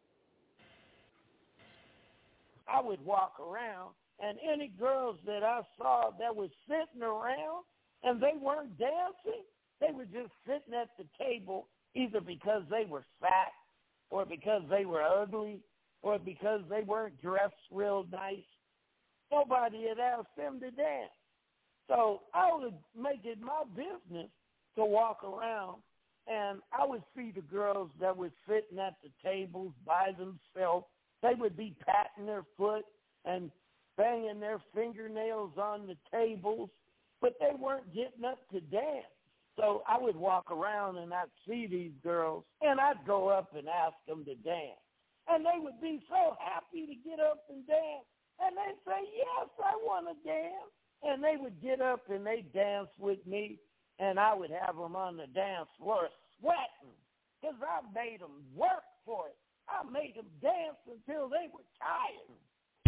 I would walk around, and any girls that I saw that was sitting around and they weren't dancing, they were just sitting at the table either because they were fat or because they were ugly or because they weren't dressed real nice. Nobody had asked them to dance. So I would make it my business to walk around, and I would see the girls that were sitting at the tables by themselves. They would be patting their foot and banging their fingernails on the tables, but they weren't getting up to dance. So I would walk around and I'd see these girls, and I'd go up and ask them to dance. And they would be so happy to get up and dance. And they'd say, yes, I want to dance. And they would get up and they'd dance with me, and I would have them on the dance floor sweating because I made them work for it. I made them dance until they were tired.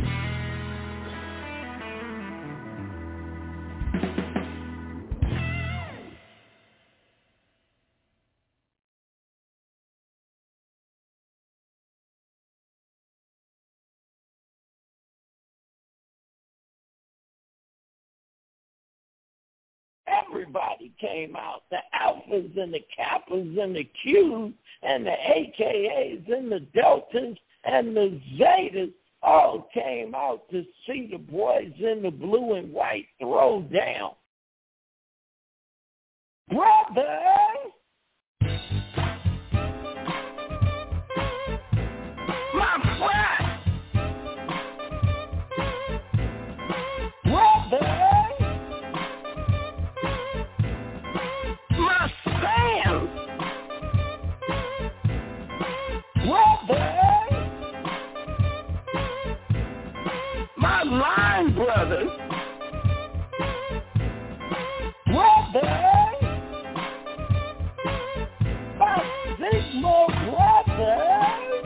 Everybody came out, the alphas and the kappas and the Qs and the AKAs and the deltas and the zetas all came out to see the boys in the blue and white throw down. Brothers, my friends, brothers, my line brothers, my Sigma brothers,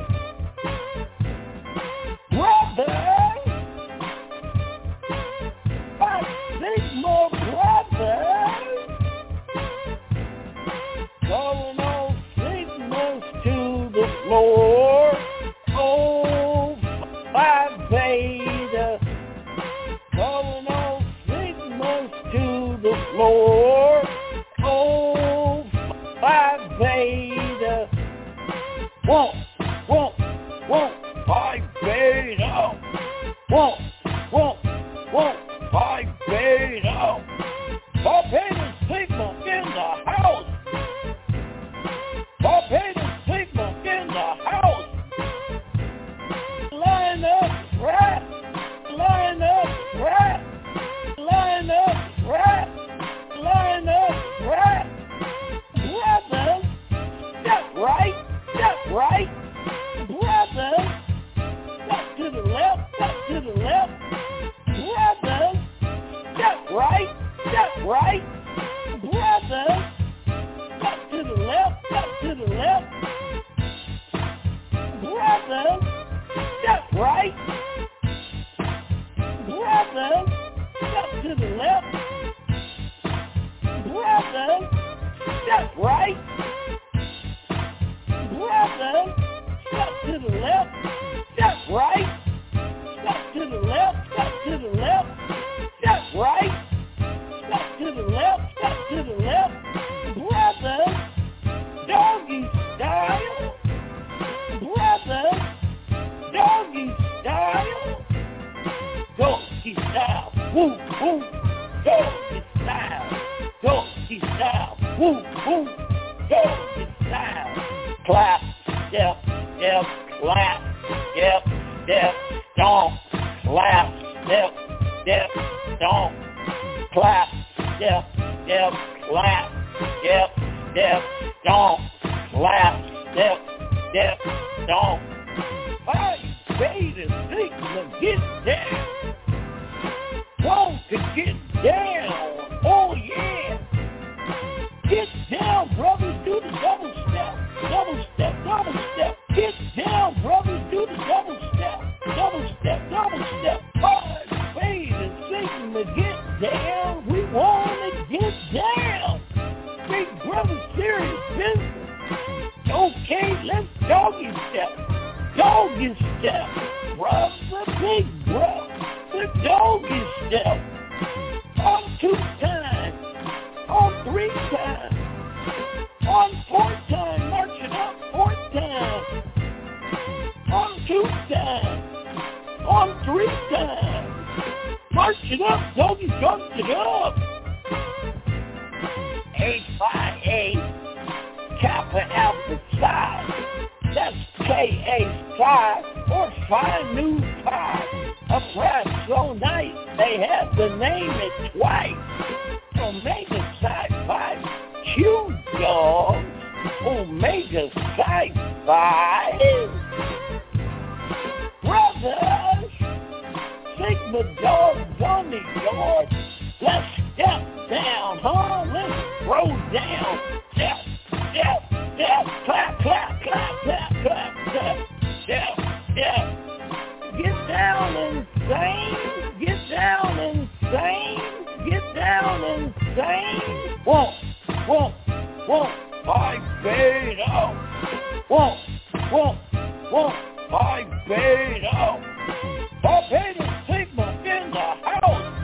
my Sigma brothers, calling all Sigmas to the floor. Oh, Phi Beta, calling all Sigmas to the floor. Oh, Phi Beta, won't, Phi Beta, won't, Phi Beta, Phi Beta Sigma in the house, Phi Beta Sigma in the house. Line up, right, line up, right, line up, right, line up, right. Brothers, step right, brothers, step to the left, brothers, step right, brothers, step to the left, brothers, step right, brothers, step to the left, brothers, step right, brothers, step to the left, step right, step to the left, step right, step doggy style, woo, woo, doggy style, doggy style, woo, woo, doggy style. Clap, step, step, clap, step, step, stomp, clap, step, step, stomp, clap, step, step, clap, step, step, stomp, clap, step, step, stomp. I say the signal, get down. Want to get down, oh yeah. Get down, brothers, do the double step, double step, double step. Get down, brothers, do the double step, double step, double step. Five, fade, and sing to get down. We want to get down. Big brother, serious business. Okay, let's doggy step, doggy step. Brother, big brother, the doggy step. On 2 times, on 3 times, on 4 times, march it up 4 times, on 2 times, on 3 times, march it up, doggy, march it up. 8 by 8, Kappa Alpha Psi, that's K-A Psi, or Phi Nu Pi. A frat so nice, they had to name it twice. Omega Psi Phi, Q dogs, Omega Psi Phi. Brothers, Sigma dogs on the yard. Let's step down, huh? Let's throw down. Step, step, step, clap, clap, clap, clap, clap, clap, step, step. Get down insane, get down insane, get down insane. Won't, I fade out. Won't, I fade out. Barbados Sigma in the house.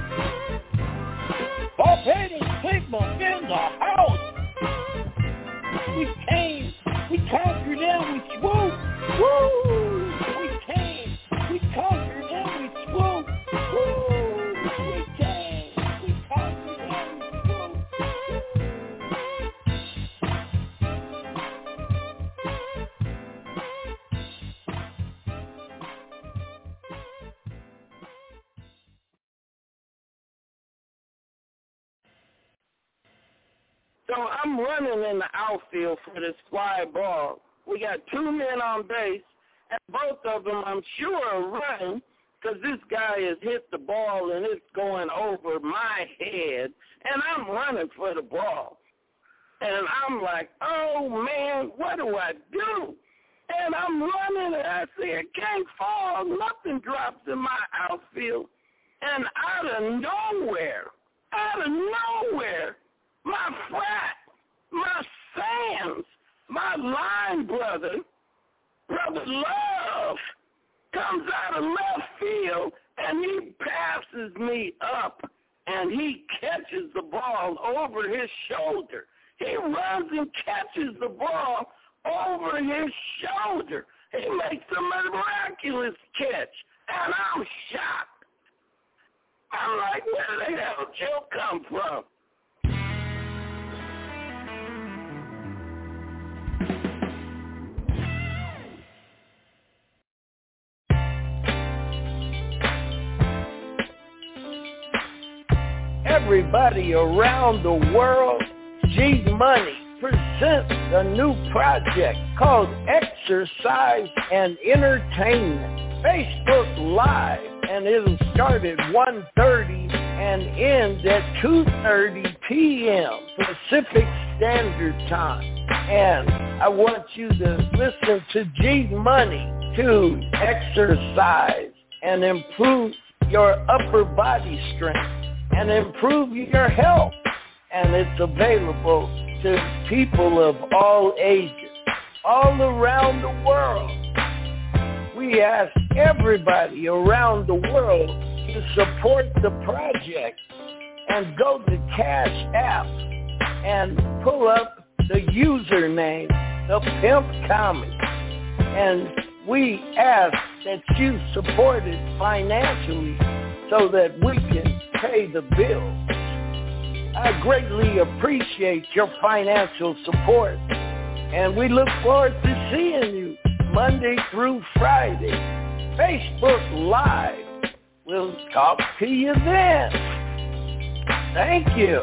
Barbados Sigma in the house. We came, we conquered and we swooped. Woo! We came, we conquered and we swooped. Woo! We came, we conquered and we swooped. So I'm running in the outfield for this fly ball. We got 2 men on base, and both of them, I'm sure, are running because this guy has hit the ball and it's going over my head, and I'm running for the ball. And I'm like, oh, man, what do I do? And I'm running, and I see a king fall. Nothing drops in my outfield. And out of nowhere, my frat, my Sands, my line brother, Brother Love, comes out of left field, and he passes me up, and he catches the ball over his shoulder. He runs and catches the ball over his shoulder. He makes a miraculous catch, and I'm shocked. I'm like, where the hell did you come from? Everybody around the world, G Money presents a new project called Exercise and Entertainment. Facebook Live, and it'll start at 1:30 and end at 2:30 p.m. Pacific Standard Time. And I want you to listen to G Money to exercise and improve your upper body strength and improve your health. And it's available to people of all ages, all around the world. We ask everybody around the world to support the project and go to Cash App and pull up the username, The Pimp Comic. And we ask that you support it financially so that we can pay the bills. I greatly appreciate your financial support, and we look forward to seeing you Monday through Friday, Facebook Live. We'll talk to you then. Thank you.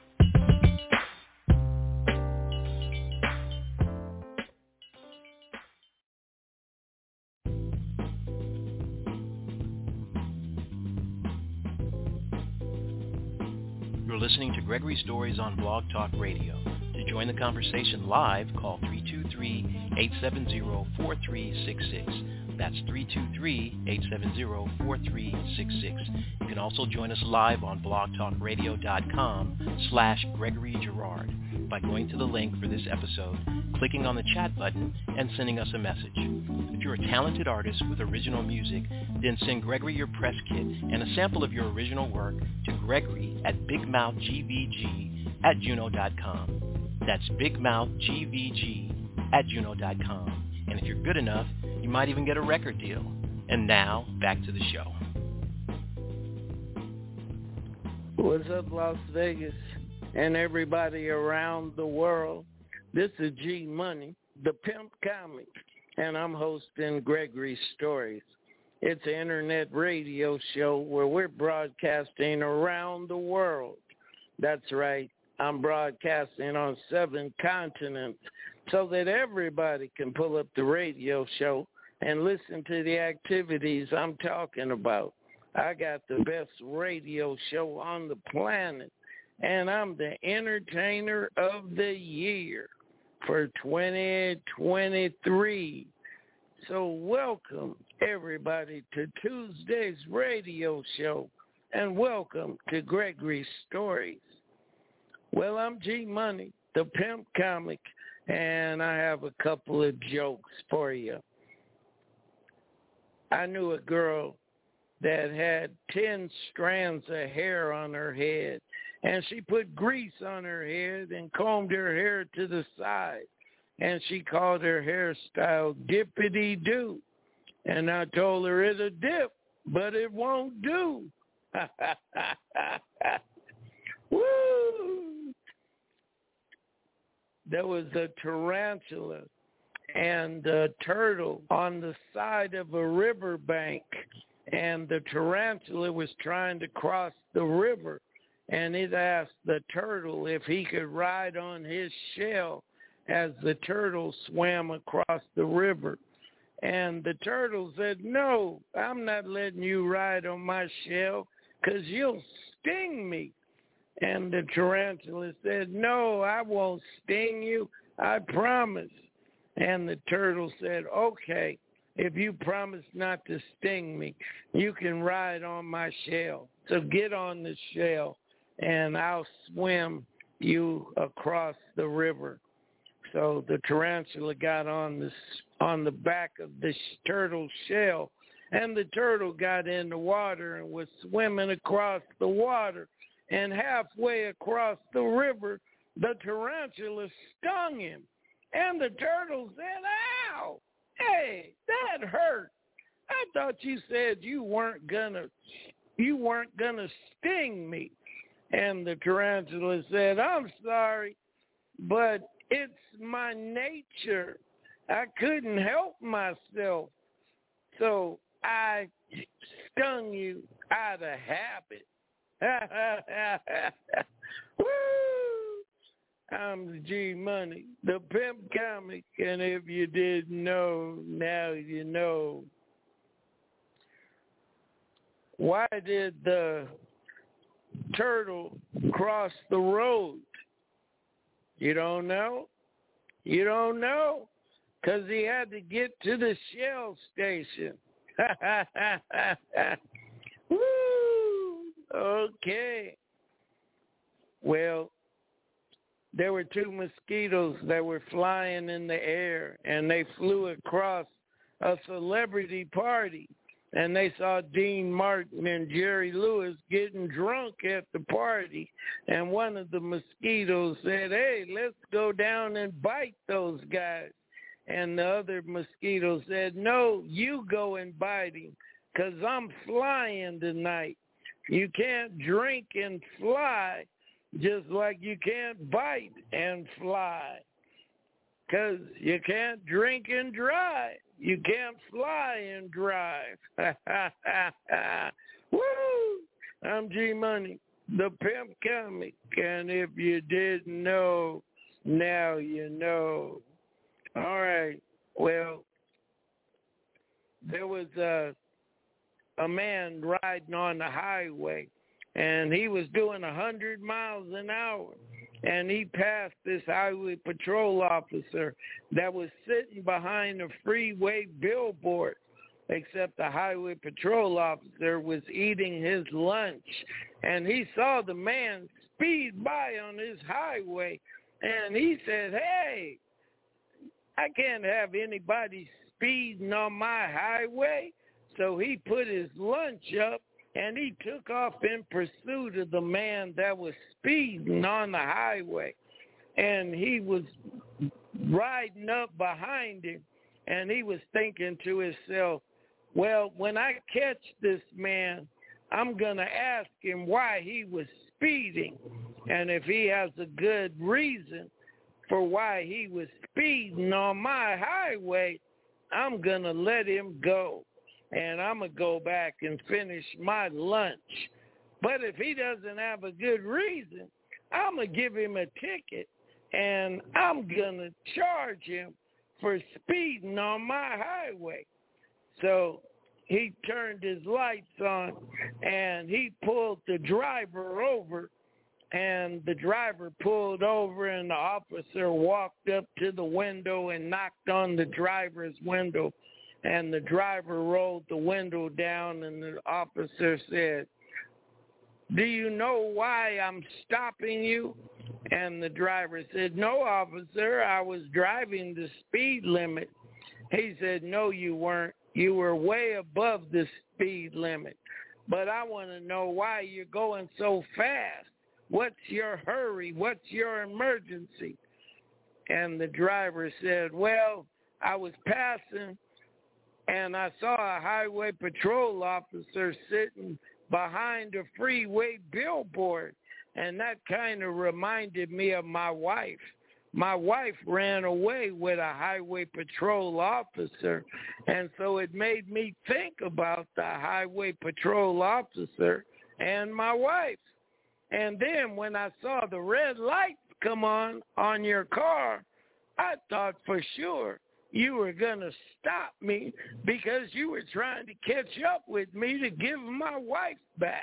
You're listening to Gregory Stories on Blog Talk Radio. To join the conversation live, call 323-870-4366. That's 323-870-4366. You can also join us live on blogtalkradio.com/Gregory Girard by going to the link for this episode, clicking on the chat button, and sending us a message. If you're a talented artist with original music, then send Gregory your press kit and a sample of your original work to Gregory at bigmouthgvg@juno.com. That's bigmouthgvg@juno.com. And if you're good enough, you might even get a record deal. And now, back to the show. What's up, Las Vegas, and everybody around the world? This is G Money, the Pimp Comic, and I'm hosting Gregory Stories. It's an internet radio show where we're broadcasting around the world. That's right. I'm broadcasting on 7 continents so that everybody can pull up the radio show and listen to the activities I'm talking about. I got the best radio show on the planet, and I'm the entertainer of the year for 2023. So welcome, everybody, to Tuesday's radio show, and welcome to Gregory Stories. Well, I'm G Money, the Pimp Comic, and I have a couple of jokes for you. I knew a girl that had 10 strands of hair on her head, and she put grease on her head and combed her hair to the side, and she called her hairstyle Dippity-Doo. And I told her it'll dip, but it won't do. Woo! There was a tarantula and a turtle on the side of a riverbank, and the tarantula was trying to cross the river, and it asked the turtle if he could ride on his shell as the turtle swam across the river. And the turtle said, "No, I'm not letting you ride on my shell because you'll sting me." And the tarantula said, "No, I won't sting you, I promise." And the turtle said, "Okay, if you promise not to sting me, you can ride on my shell. So get on the shell, and I'll swim you across the river." So the tarantula got on the back of the turtle's shell, and the turtle got in the water and was swimming across the water. And halfway across the river, the tarantula stung him. And the turtle said, "Ow! Hey, that hurt. I thought you said you weren't gonna sting me." And the tarantula said, "I'm sorry, but it's my nature. I couldn't help myself. So I stung you out of habit." Woo! I'm G Money, the Pimp Comic, and if you didn't know, now you know. Why did the turtle cross the road? You don't know? You don't know? Because he had to get to the Shell station. Woo! Okay. Well, there were 2 mosquitoes that were flying in the air, and they flew across a celebrity party, and they saw Dean Martin and Jerry Lewis getting drunk at the party, and one of the mosquitoes said, "Hey, let's go down and bite those guys." And the other mosquito said, "No, you go and bite him, because I'm flying tonight." You can't drink and fly, just like you can't bite and fly. 'Cause you can't drink and drive. You can't fly and drive. Woo! I'm G Money, the pimp comic. And if you didn't know, now you know. All right. Well, there was a man riding on the highway, and he was doing 100 miles an hour. And he passed this highway patrol officer that was sitting behind a freeway billboard, except the highway patrol officer was eating his lunch. And he saw the man speed by on his highway, and he said, hey, I can't have anybody speeding on my highway. So he put his lunch up, and he took off in pursuit of the man that was speeding on the highway. And he was riding up behind him, and he was thinking to himself, well, when I catch this man, I'm going to ask him why he was speeding. And if he has a good reason for why he was speeding on my highway, I'm going to let him go. And I'm going to go back and finish my lunch. But if he doesn't have a good reason, I'm going to give him a ticket, and I'm going to charge him for speeding on my highway. So he turned his lights on, and he pulled the driver over, and the driver pulled over, and the officer walked up to the window and knocked on the driver's window. And the driver rolled the window down, and the officer said, do you know why I'm stopping you? And the driver said, no, officer, I was driving the speed limit. He said, no, you weren't. You were way above the speed limit. But I want to know why you're going so fast. What's your hurry? What's your emergency? And the driver said, well, I was passing, and I saw a highway patrol officer sitting behind a freeway billboard, and that kind of reminded me of my wife. My wife ran away with a highway patrol officer, and so it made me think about the highway patrol officer and my wife. And then when I saw the red lights come on your car, I thought for sure you were going to stop me because you were trying to catch up with me to give my wife back.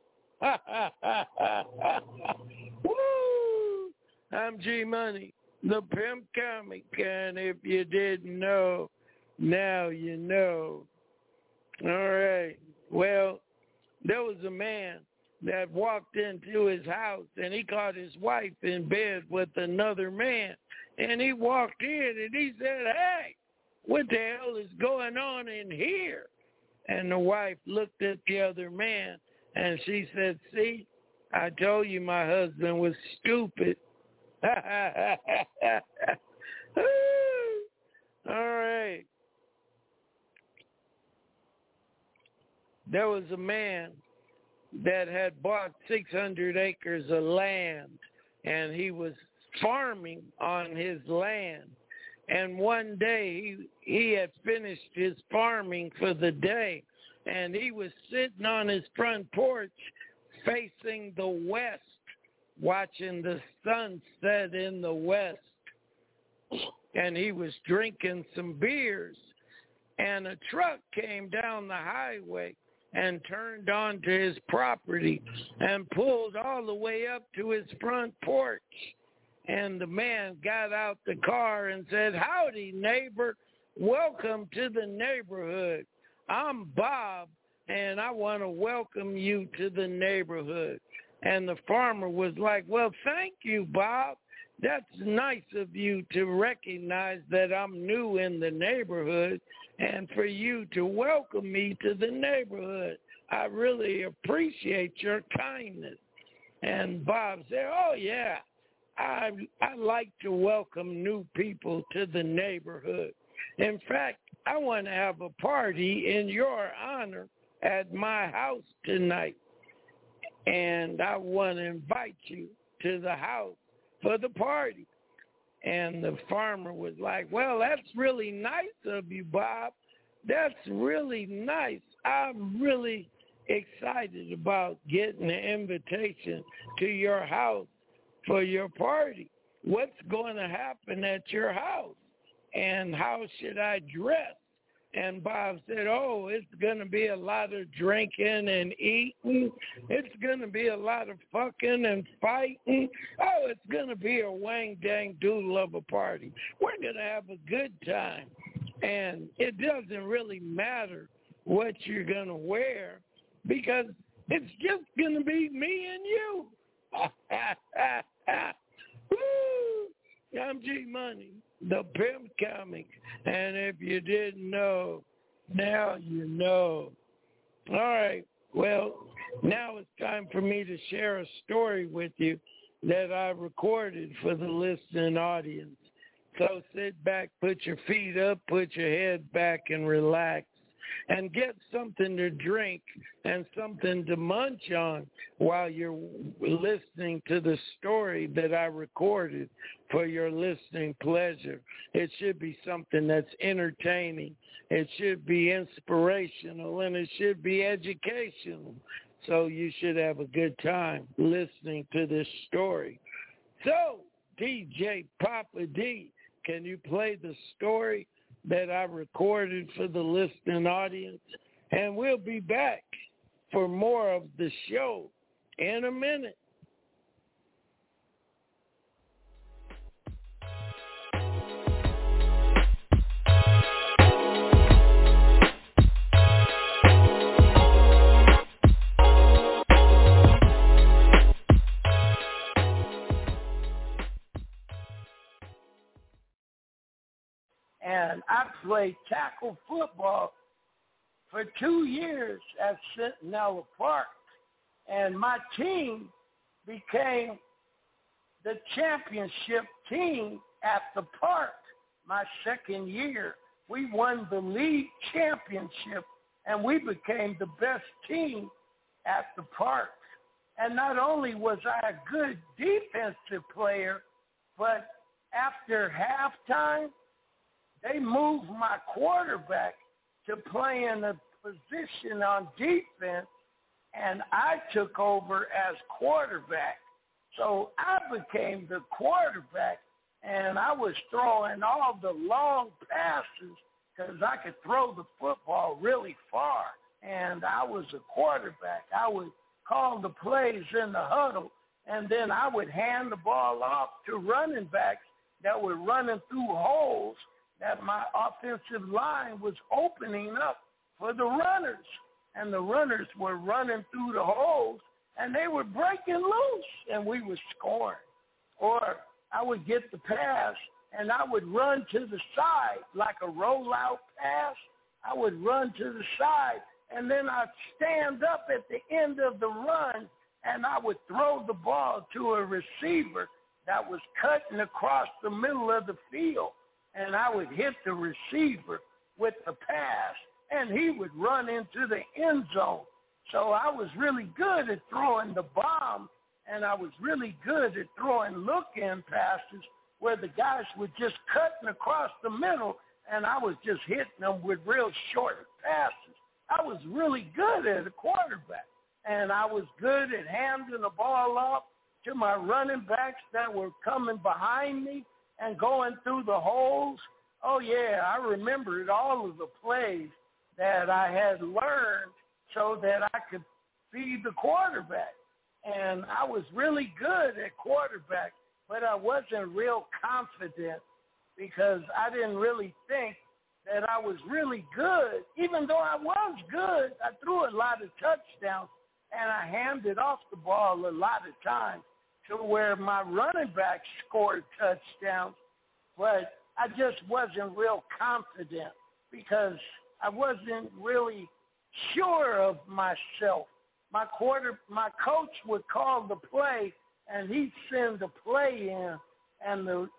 Woo! I'm G Money, the pimp comic, and if you didn't know, now you know. All right. Well, there was a man that walked into his house, and he caught his wife in bed with another man. And he walked in, and he said, hey, what the hell is going on in here? And the wife looked at the other man, and she said, see, I told you my husband was stupid. All right. There was a man that had bought 600 acres of land, and he was farming on his land. And one day he had finished his farming for the day, and he was sitting on his front porch facing the west, watching the sun set in the west. And he was drinking some beers, and a truck came down the highway and turned onto his property and pulled all the way up to his front porch. And the man got out the car and said, howdy, neighbor. Welcome to the neighborhood. I'm Bob, and I want to welcome you to the neighborhood. And the farmer was like, well, thank you, Bob. That's nice of you to recognize that I'm new in the neighborhood and for you to welcome me to the neighborhood. I really appreciate your kindness. And Bob said, oh, yeah, I like to welcome new people to the neighborhood. In fact, I want to have a party in your honor at my house tonight. and I want to invite you to the house for the party. And the farmer was like, well, that's really nice of you, Bob. That's really nice. I'm really excited about getting an invitation to your house for your party. What's going to happen at your house? And how should I dress? And Bob said, oh, it's going to be a lot of drinking and eating. It's going to be a lot of fucking and fighting. Oh, it's going to be a wang-dang doodle of a party. We're going to have a good time. And it doesn't really matter what you're going to wear because it's just going to be me and you. Woo! I'm G Money, the pimp comic. And if you didn't know, now you know. All right. Well, now it's time for me to share a story with you that I recorded for the listening audience. So sit back, put your feet up, put your head back, and relax. And get something to drink and something to munch on while you're listening to the story that I recorded for your listening pleasure. It should be something that's entertaining. It should be inspirational, and it should be educational. So you should have a good time listening to this story. So, DJ Papa D, can you play the story that I recorded for the listening audience? And we'll be back for more of the show in a minute. And I played tackle football for 2 years at Centinela Park. And my team became the championship team at the park my second year. We won the league championship, and we became the best team at the park. And not only was I a good defensive player, but after halftime, they moved my quarterback to play in a position on defense, and I took over as quarterback. So I became the quarterback, and I was throwing all the long passes because I could throw the football really far, and I was a quarterback. I would call the plays in the huddle, and then I would hand the ball off to running backs that were running through holes that my offensive line was opening up for the runners. And the runners were running through the holes, and they were breaking loose, and we were scoring. Or I would get the pass, and I would run to the side like a rollout pass. I would run to the side, and then I'd stand up at the end of the run, and I would throw the ball to a receiver that was cutting across the middle of the field. And I would hit the receiver with the pass, and he would run into the end zone. So I was really good at throwing the bomb, and I was really good at throwing look-in passes where the guys were just cutting across the middle, and I was just hitting them with real short passes. I was really good as a quarterback, and I was good at handing the ball off to my running backs that were coming behind me and going through the holes. Oh, yeah, I remembered all of the plays that I had learned so that I could be the quarterback. And I was really good at quarterback, but I wasn't real confident because I didn't really think that I was really good. Even though I was good, I threw a lot of touchdowns, and I handed off the ball a lot of times to where my running backs scored touchdowns, but I just wasn't real confident because I wasn't really sure of myself. My coach would call the play, and he'd send the play in, and the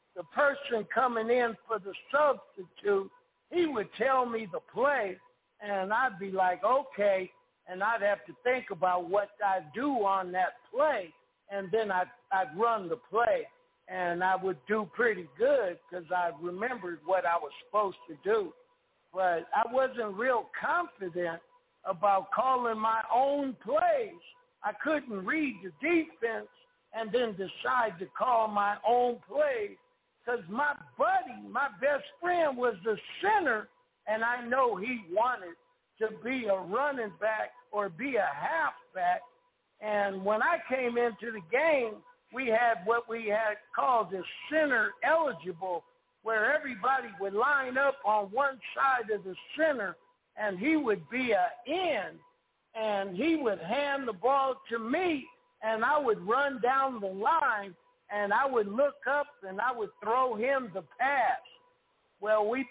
person coming in for the substitute, he would tell me the play, and I'd be like, okay, and I'd have to think about what I'd do on that play, and then I'd run the play, and I would do pretty good because I remembered what I was supposed to do. But I wasn't real confident about calling my own plays. I couldn't read the defense and then decide to call my own plays because my buddy, my best friend, was the center, and I know he wanted to be a running back or be a halfback. And when I came into the game, we had what we had called the center eligible, where everybody would line up on one side of the center, and he would be an end, and he would hand the ball to me, and I would run down the line, and I would look up, and I would throw him the pass. Well, we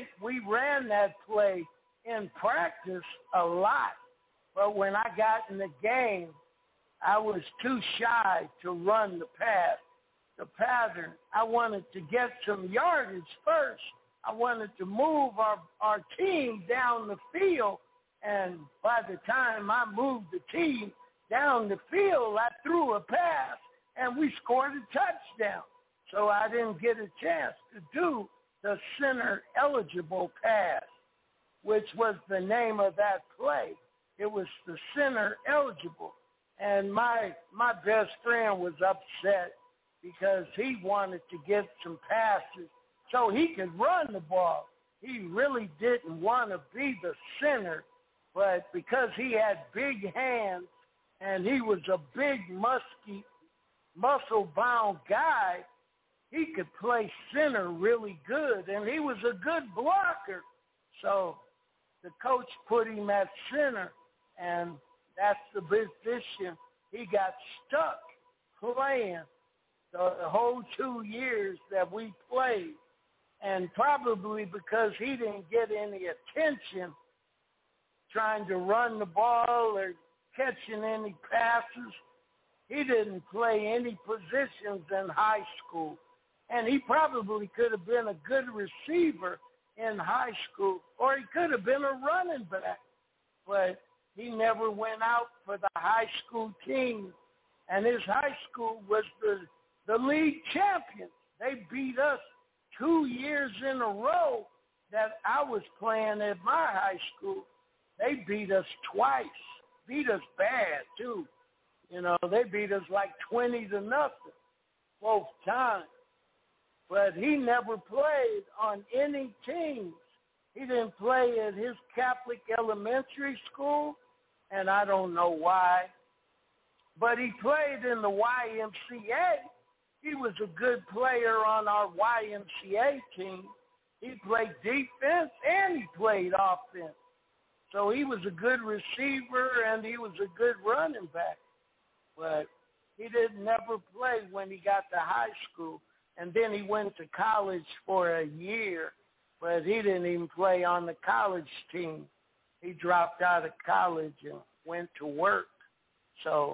ran that play in practice a lot, but when I got in the game, I was too shy to run the pass. The pattern, I wanted to get some yardage first. I wanted to move our team down the field, and by the time I moved the team down the field, I threw a pass, and we scored a touchdown. So I didn't get a chance to do the center eligible pass, which was the name of that play. It was the center eligible. And my best friend was upset because he wanted to get some passes so he could run the ball. He really didn't want to be the center, but because he had big hands and he was a big, musky, muscle-bound guy, he could play center really good, and he was a good blocker. So the coach put him at center, and that's the position he got stuck playing the whole 2 years that we played. And probably because he didn't get any attention trying to run the ball or catching any passes, he didn't play any positions in high school. And he probably could have been a good receiver in high school, or he could have been a running back. But he never went out for the high school team. And his high school was the league champions. They beat us 2 years in a row that I was playing at my high school. They beat us twice, beat us bad too. You know, they beat us like 20-0 both times. But he never played on any teams. He didn't play at his Catholic elementary school, and I don't know why. But he played in the YMCA. He was a good player on our YMCA team. He played defense and he played offense. So he was a good receiver and he was a good running back. But he didn't never play when he got to high school. And then he went to college for a year, but he didn't even play on the college team. He dropped out of college and went to work. So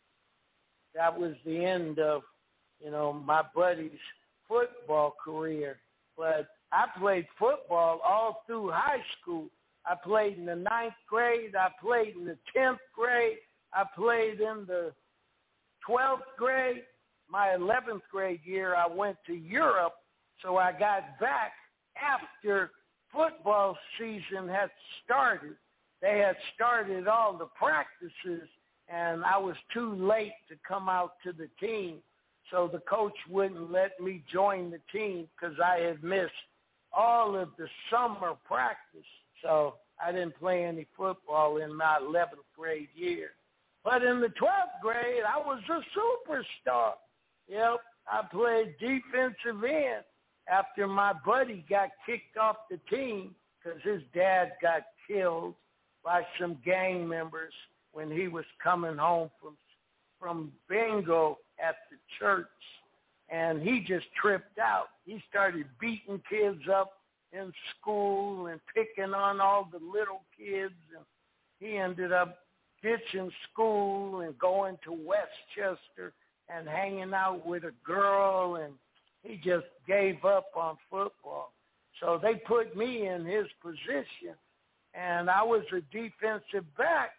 that was the end of, you know, my buddy's football career. But I played football all through high school. I played in the 9th grade. I played in the 10th grade. I played in the 12th grade. My 11th grade year, I went to Europe, so I got back after football season had started. They had started all the practices, and I was too late to come out to the team. So the coach wouldn't let me join the team because I had missed all of the summer practice. So I didn't play any football in my 11th grade year. But in the 12th grade, I was a superstar. Yep, I played defensive end after my buddy got kicked off the team because his dad got killed by some gang members when he was coming home from bingo at the church. And he just tripped out. He started beating kids up in school and picking on all the little kids. And he ended up ditching school and going to Westchester and hanging out with a girl, and he just gave up on football. So they put me in his position, and I was a defensive back,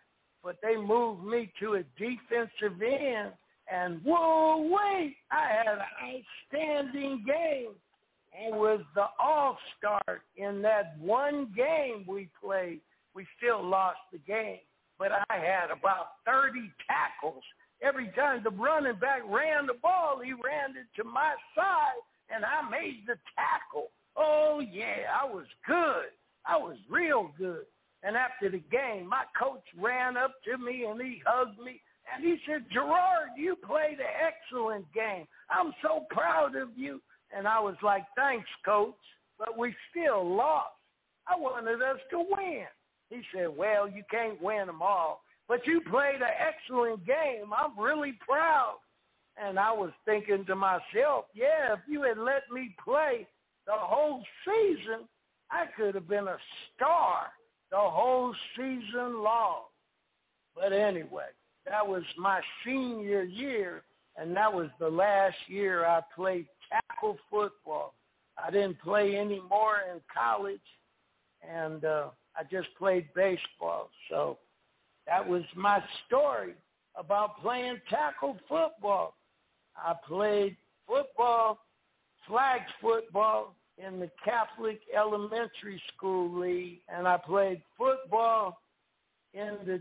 but they moved me to a defensive end, and whoa-wee, I had an outstanding game. I was the all-star in that one game we played. We still lost the game, but I had about 30 tackles. Every time the running back ran the ball, he ran it to my side, and I made the tackle. Oh, yeah, I was good. I was real good. And after the game, my coach ran up to me, and he hugged me, and he said, Gerard, you played an excellent game. I'm so proud of you. And I was like, thanks, coach, but we still lost. I wanted us to win. He said, well, you can't win them all, but you played an excellent game. I'm really proud. And I was thinking to myself, yeah, if you had let me play the whole season, I could have been a star the whole season long. But anyway, that was my senior year, and that was the last year I played tackle football. I didn't play any more in college, and I just played baseball. So that was my story about playing tackle football. I played football, flag football, in the Catholic Elementary School League, and I played football in the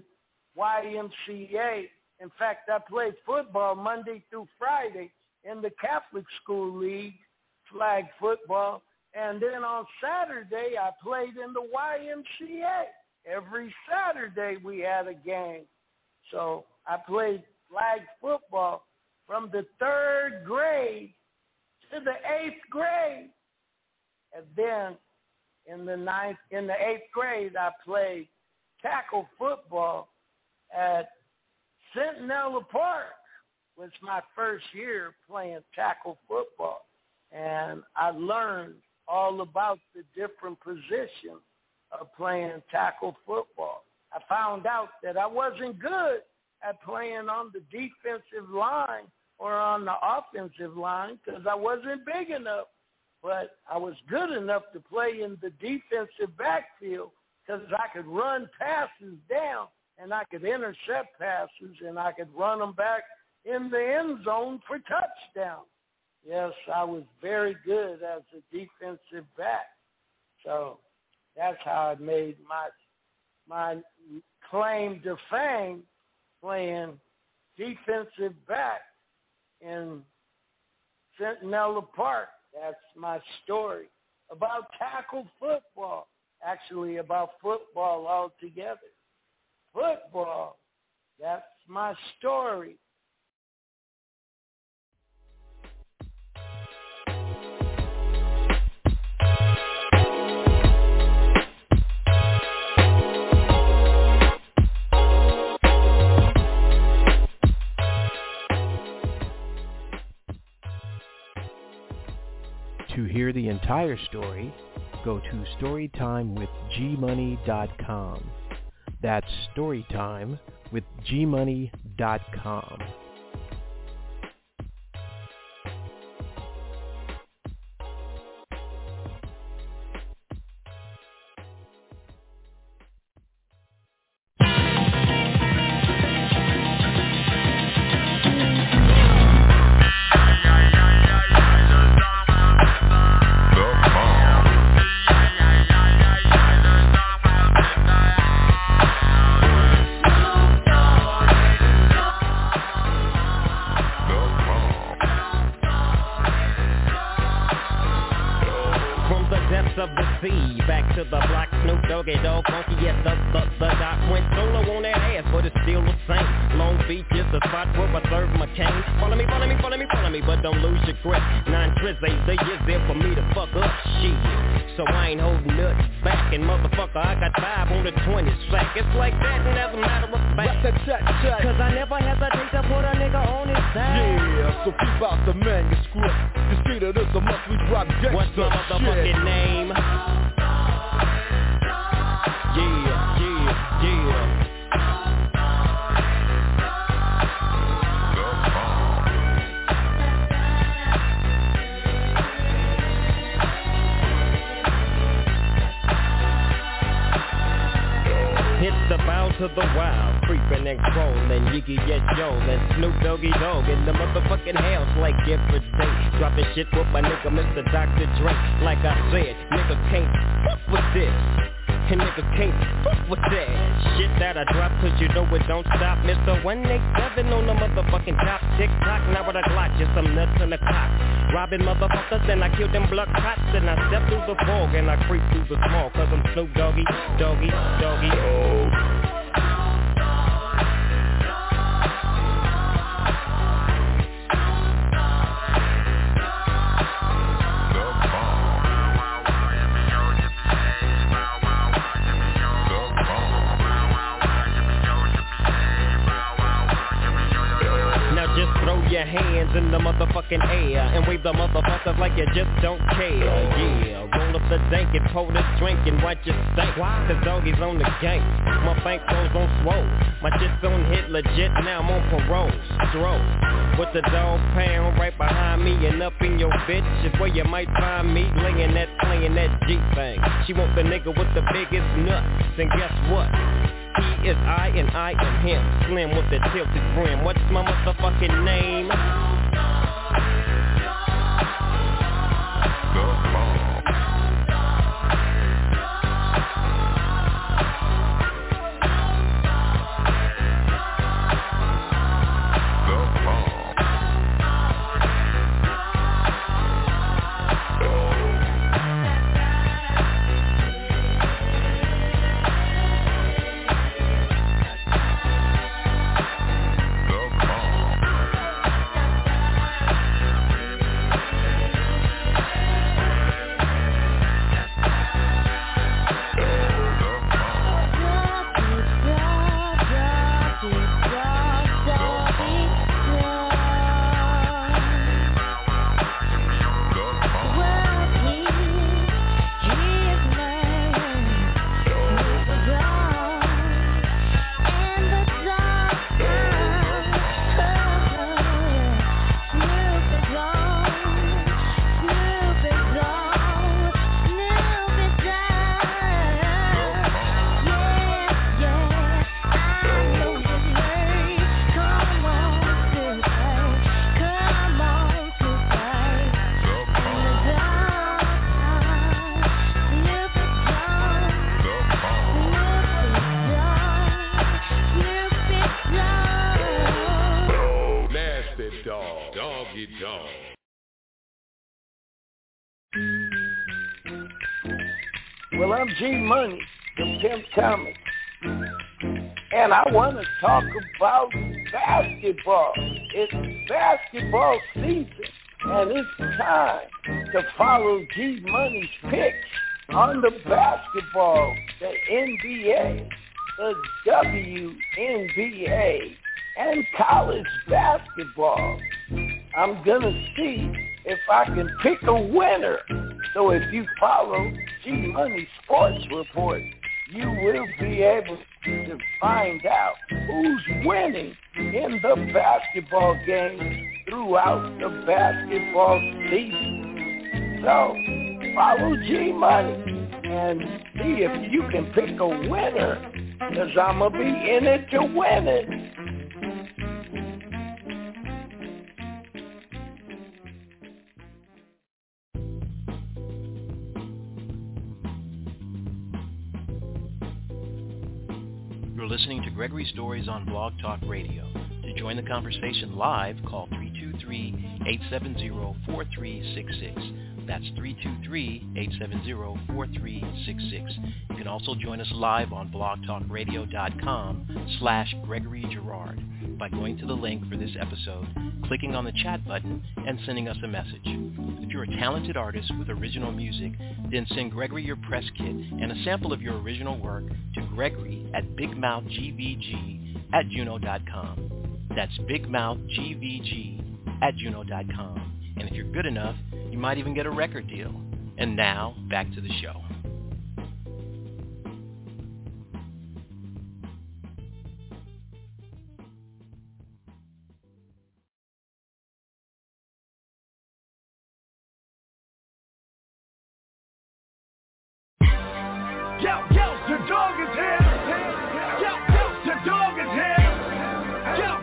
YMCA. In fact, I played football Monday through Friday in the Catholic School League, flag football, and then on Saturday I played in the YMCA. Every Saturday we had a game. So I played flag football from the 3rd grade to the 8th grade. And then in the 8th grade, I played tackle football at Centinela Park. Was my first year playing tackle football. And I learned all about the different positions of playing tackle football. I found out that I wasn't good at playing on the defensive line or on the offensive line because I wasn't big enough. But I was good enough to play in the defensive backfield because I could run passes down and I could intercept passes and I could run them back in the end zone for touchdown. Yes, I was very good as a defensive back. So that's how I made my claim to fame playing defensive back in Centinela Park. That's my story about tackle football, actually about football altogether. Football, that's my story. To hear the entire story, go to storytimewithgmoney.com. That's storytimewithgmoney.com. To the wild, creeping Jiggy Get Joe and Snoop Doggy Dogg in the motherfucking house like every day. Dropping shit with my nigga Mr. Dr. Dre. Like I said, nigga can't fuck with this. And nigga can't fuck with that shit that I drop, cause you know it don't stop. Mr. 187 on the motherfucking top. Tick-tock, now with a Glock, just some nuts in the cock. Robbing motherfuckers, and I kill them blood cops. And I step through the fog, and I creep through the small. Cause I'm Snoop Doggy, Doggy, Doggy, oh. Your hands in the motherfucking air and wave the motherfuckers like you just don't care. Yeah, roll up the dank and pour this drink and watch it stink. Cause doggies on the gang, my bankroll's on swole. My shit's on hit legit, now I'm on parole. Stroll with the dog pound right behind me and up in your bitch is where you might find me laying that, playing that G thing. She want the nigga with the biggest nuts, and guess what? He is I and I am him. Slim with the tilted brim. What's my motherfucking name? Well, I'm G Money, the Pimp Comic, and I want to talk about basketball. It's basketball season, and it's time to follow G Money's picks on the basketball, the NBA, the WNBA, and college basketball. I'm going to see if I can pick a winner. So if you follow G Money Sports Report, you will be able to find out who's winning in the basketball game throughout the basketball season. So follow G Money and see if you can pick a winner, because I'm going to be in it to win it. You're listening to Gregory Stories on Blog Talk Radio. To join the conversation live, call 323-870-4366. That's 323-870-4366. You can also join us live on blogtalkradio.com/Gregory Girard by going to the link for this episode, clicking on the chat button, and sending us a message. If you're a talented artist with original music, then send Gregory your press kit and a sample of your original work to Gregory at bigmouthgvg@juno.com. That's bigmouthgvg@juno.com. And if you're good enough, you might even get a record deal. And now, back to the show. Yo, the dog is here. Yo, the dog is here. Yo,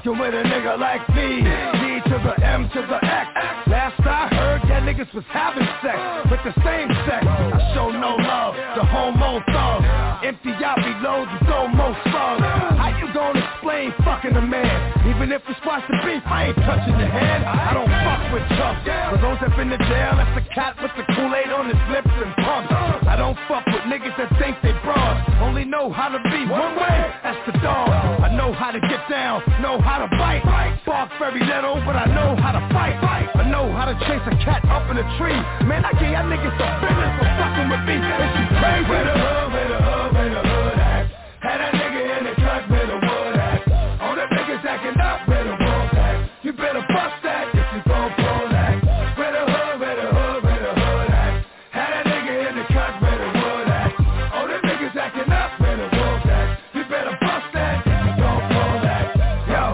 fucking with a nigga like me. D to the M to the X. Last I heard, that niggas was having sex with the same sex. I show no love, the homo thug. Empty yappy loads with almost slugs. How you gonna explain fucking a man? Even if we squash the beef, I ain't touching your hand. I don't fuck with chucks. For those that been to jail, that's the cat with the Kool-Aid on his lips and pumps. I don't fuck with niggas that think they broad. Only know how to be one way, that's the dog. I know how to get down, know how to bite. Bark very little, but I know how to fight. I know how to chase a cat up in a tree. Man, I give y'all niggas some business for fucking with me. And she crazy. Where the hood at? Had a nigga in the truck where the wood at. All the niggas acting up where the wolf at. You better bust that if you gon' pull that. Where the hood at? Had a nigga in the truck where the wood at. All the niggas acting up where the wolf at. You better bust that if you gon' pull that. Yo.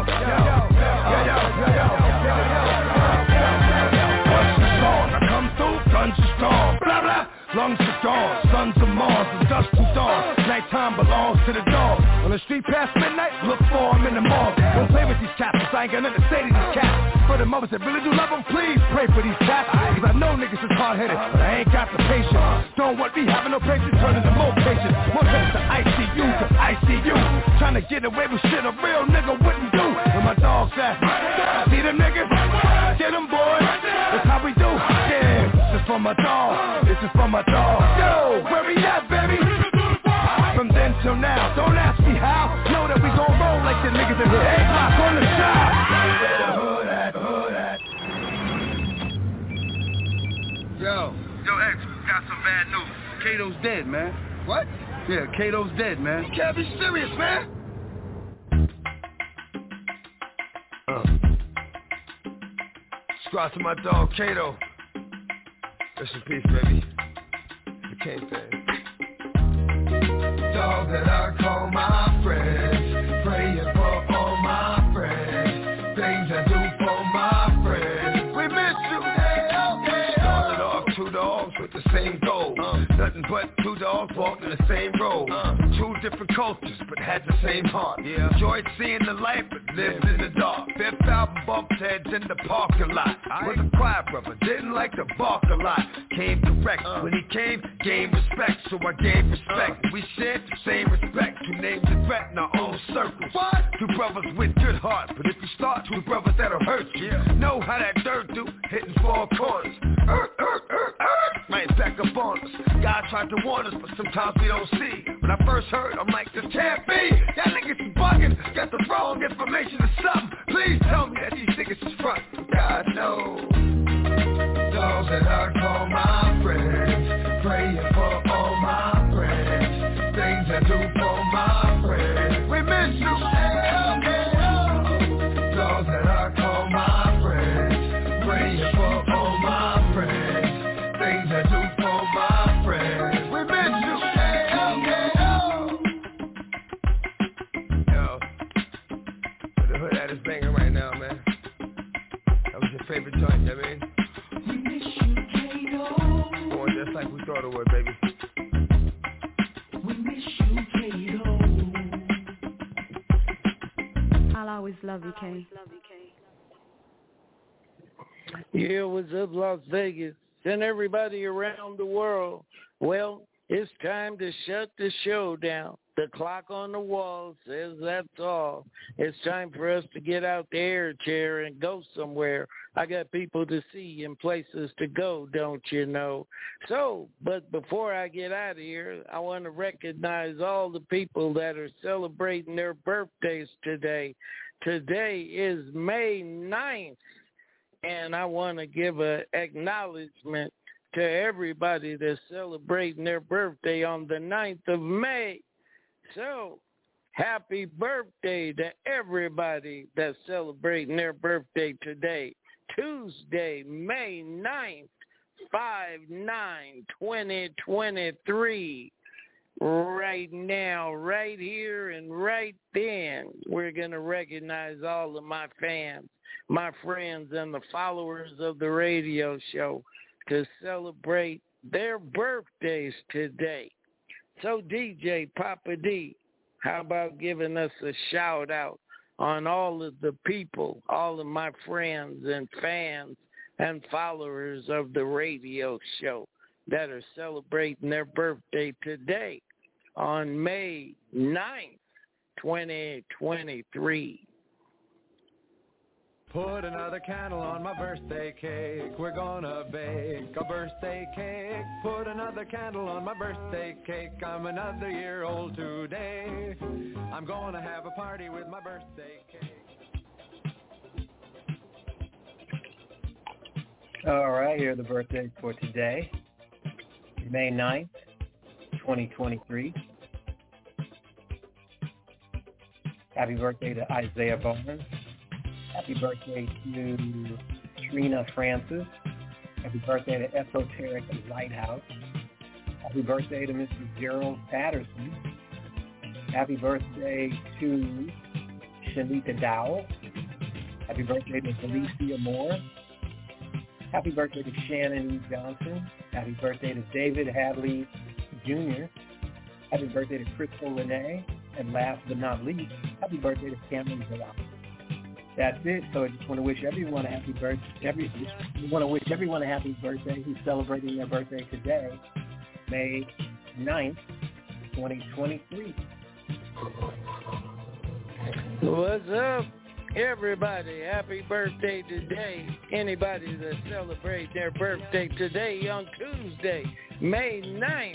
Once it's gone, I come through, guns is gone. Blah blah. Lungs are gone, sons of Mars, and dust to dawn. Nighttime belongs to the dog. On the street past midnight, look for him in the mall. Don't play with these cats, I ain't got nothing to say to these cats. For the mothers that really do love them, please pray for these cats. Cause I know niggas is hard-headed, but I ain't got the patience. Don't want me having no patience, turning to more patience. More trips to ICU to ICU. Trying to get away with shit a real nigga wouldn't do. Where my dogs at? See them niggas? Get them boys, that's how we do. Yeah, this is for my dog, this is for my dog. Yo, where we at, baby? From then till now, don't ask me how. Know that we gon' roll like the niggas in here. A-Block on the shop. Yo, X, got some bad news. Kato's dead, man. What? Yeah, Kato's dead, man. You can't be serious, man. Squad to my dog, Kato. Rest in peace, baby. The Kingpin. Dog that I call my friends, praying for all my friends, things I do for my friends. We miss you. Started off two dogs with the same goal. Nothing but two dogs walking the same road. Two different cultures, but had the same heart. Enjoyed seeing the light, but lived in the dark. Fifth album bumped heads in the parking lot. Was a quiet brother, didn't like to bark a lot. Came correct, when he came, gained respect. So I gave respect, we shared the same respect. Two names of threat in our own circles. Two brothers with good heart, but if you start, two brothers that'll hurt you. Know how that dirt do, hitting four corners. Right back up on us. God tried to warn us, but sometimes we don't see. When I first heard, I'm like, this can't be. Y'all niggas is bugging, got the wrong information or something. Please tell me that these niggas is front. God knows. Dogs that I call my friends, praying for all my friends, things I do for my friends. We miss you. Dogs that I call my friends, praying for all my friends, things I do for my friends. We miss you. Yo, the hood at is banging right now, man. That was your favorite joint, I mean. We miss you, Kato. Going just like we thought it would, baby. We miss you, Kato. I'll always love you, Kay. Yeah, what's up, Las Vegas? And everybody around the world. Well, it's time to shut the show down. The clock on the wall says that's all. It's time for us to get out the air chair and go somewhere. I got people to see and places to go, don't you know? So, but before I get out of here, I want to recognize all the people that are celebrating their birthdays today. Today is May 9th, and I want to give an acknowledgement to everybody that's celebrating their birthday on the 9th of May. So, happy birthday to everybody that's celebrating their birthday today. Tuesday, May 9th, 5/9/2023. Right now, right here and right then, we're going to recognize all of my fans, my friends, and the followers of the radio show to celebrate their birthdays today. So DJ Papa D, how about giving us a shout out on all of the people, all of my friends and fans and followers of the radio show that are celebrating their birthday today on May 9th, 2023. Put another candle on my birthday cake. We're gonna bake a birthday cake. Put another candle on my birthday cake. I'm another year old today. I'm gonna have a party with my birthday cake. All right, here are the birthdays for today. May 9th, 2023. Happy birthday to Isaiah Bowman. Happy birthday to Trina Francis. Happy birthday to Esoteric Lighthouse. Happy birthday to Mr. Gerald Patterson. Happy birthday to Shanita Dowell. Happy birthday to Felicia Moore. Happy birthday to Shannon E. Johnson. Happy birthday to David Hadley Jr. Happy birthday to Crystal Renee. And last but not least, happy birthday to Cameron Zalak. That's it. So I just want to wish everyone a happy birthday. Who's celebrating their birthday today, May 9th, 2023. What's up, everybody? Happy birthday today. Anybody that celebrates their birthday today on Tuesday, May 9th,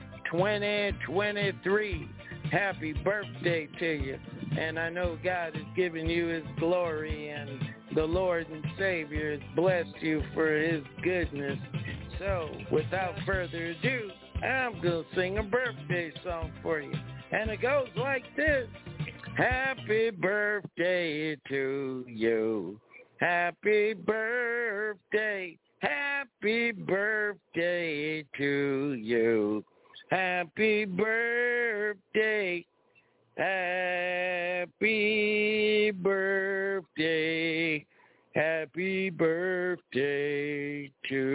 2023. Happy birthday to you. And I know God has given you his glory, and the Lord and Savior has blessed you for his goodness. So, without further ado, I'm going to sing a birthday song for you. And it goes like this. Happy birthday to you. Happy birthday. Happy birthday to you. Happy birthday. Happy birthday. Happy birthday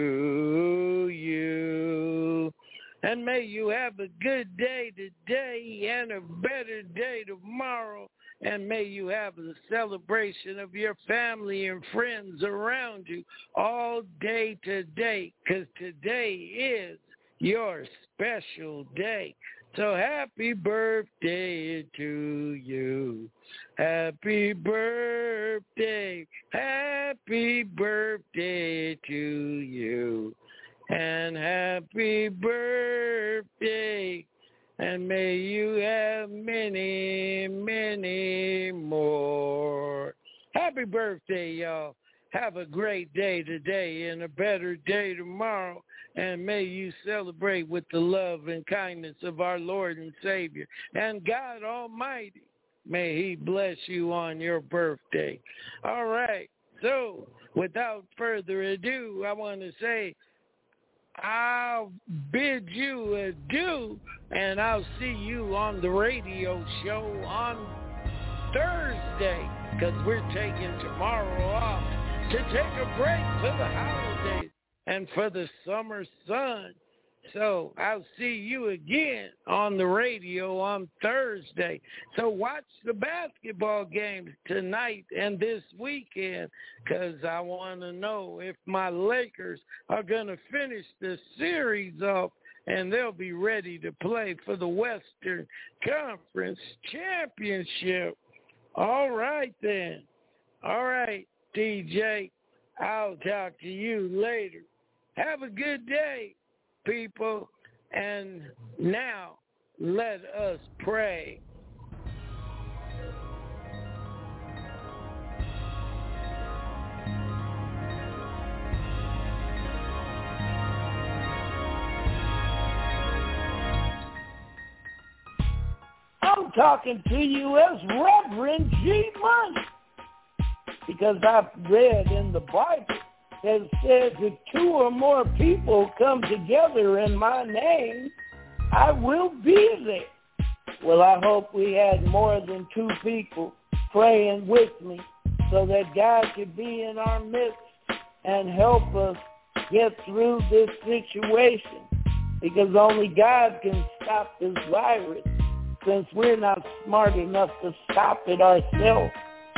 to you. And may you have a good day today and a better day tomorrow. And may you have a celebration of your family and friends around you all day today, because today is your special day. So happy birthday to you. Happy birthday. Happy birthday to you. And happy birthday. And may you have many, many more. Happy birthday, y'all. Have a great day today and a better day tomorrow. And may you celebrate with the love and kindness of our Lord and Savior. And God Almighty, may he bless you on your birthday. All right. So, without further ado, I want to say I'll bid you adieu, and I'll see you on the radio show on Thursday, because we're taking tomorrow off to take a break for the holidays and for the summer sun. So I'll see you again on the radio on Thursday. So watch the basketball games tonight and this weekend, because I want to know if my Lakers are going to finish the series off and they'll be ready to play for the Western Conference Championship. All right, then. All right, DJ. I'll talk to you later. Have a good day, people. And now, let us pray. I'm talking to you as Reverend G. Money, because I've read in the Bible that it says if 2 or more people come together in my name, I will be there. Well, I hope we had more than 2 people praying with me so that God could be in our midst and help us get through this situation, because only God can stop this virus, since we're not smart enough to stop it ourselves.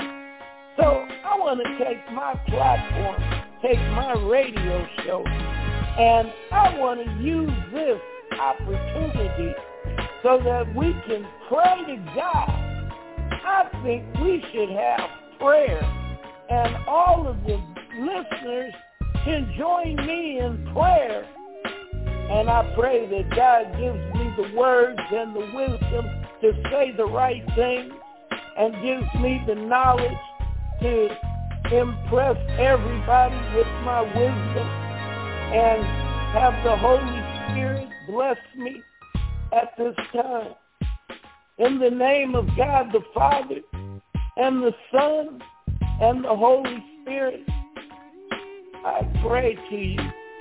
So I want to take my platform, take my radio show, and I want to use this opportunity so that we can pray to God. I think we should have prayer, and all of the listeners can join me in prayer. And I pray that God gives me the words and the wisdom to say the right thing, and gives me the knowledge to impress everybody with my wisdom, and have the Holy Spirit bless me at this time. In the name of God the Father and the Son and the Holy Spirit, I pray to you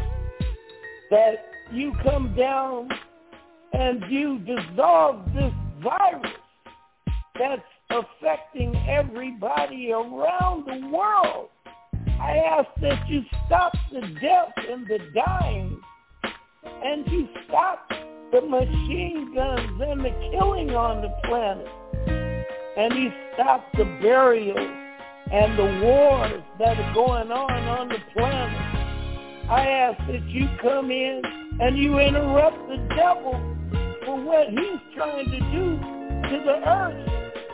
that you come down and you dissolve this virus that's affecting everybody around the world. I ask that you stop the death and the dying, and you stop the machine guns and the killing on the planet, and you stop the burials and the wars that are going on the planet. I ask that you come in and you interrupt the devil for what he's trying to do to the earth.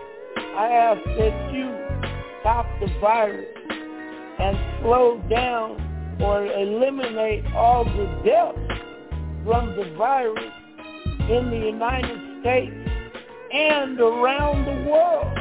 I ask that you stop the virus and slow down or eliminate all the deaths from the virus in the United States and around the world.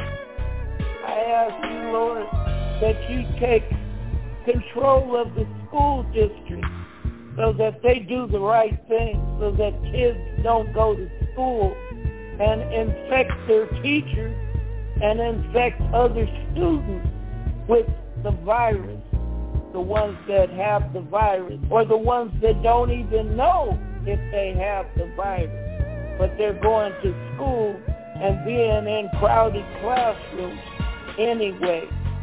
I ask you, Lord, that you take control of the school district so that they do the right thing, so that kids don't go to school and infect their teachers and infect other students with the virus, the ones that have the virus, or the ones that don't even know if they have the virus, but they're going to school and being in crowded classrooms anyway.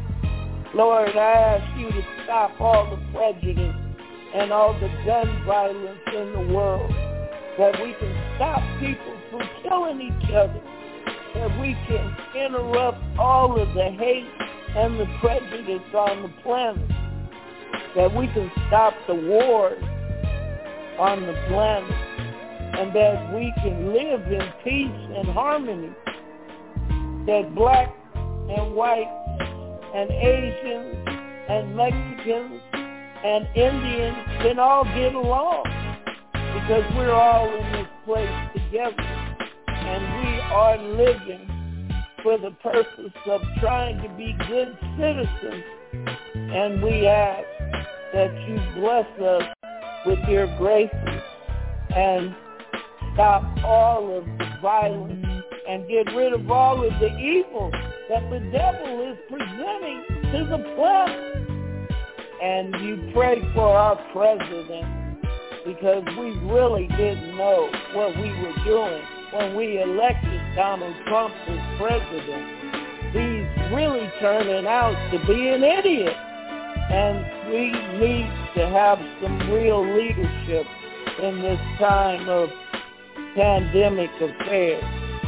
Lord, I ask you to stop all the prejudice and all the gun violence in the world, that we can stop people from killing each other, that we can interrupt all of the hate and the prejudice on the planet, that we can stop the wars on the planet, and that we can live in peace and harmony, that black and white and Asians and Mexicans and Indians can all get along, because we're all in this place together, and we are living for the purpose of trying to be good citizens. And we ask that you bless us with your graces and stop all of the violence and get rid of all of the evil that the devil is presenting to the planet. And you pray for our president, because we really didn't know what we were doing when we elected Donald Trump as president. He's really turning out to be an idiot. And we need to have some real leadership in this time of pandemic affairs.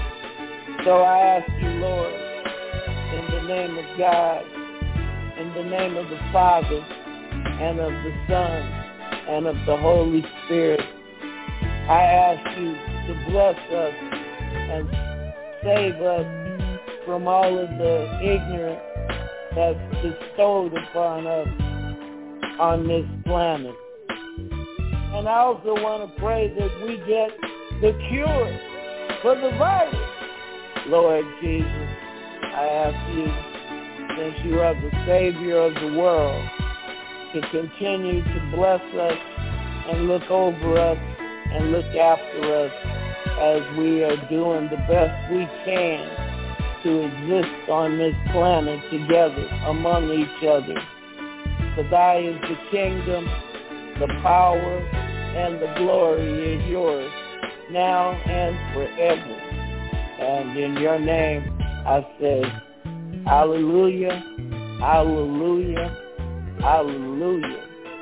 So I ask you, Lord, in the name of God, in the name of the Father, and of the Son, and of the Holy Spirit, I ask you to bless us and save us from all of the ignorance that's bestowed upon us on this planet. And I also want to pray that we get the cure for the virus. Lord Jesus, I ask you, since you are the Savior of the world, to continue to bless us and look over us and look after us as we are doing the best we can to exist on this planet together among each other. For thy is the kingdom, the power, and the glory is yours, now and forever. And in your name I say, hallelujah, hallelujah, hallelujah.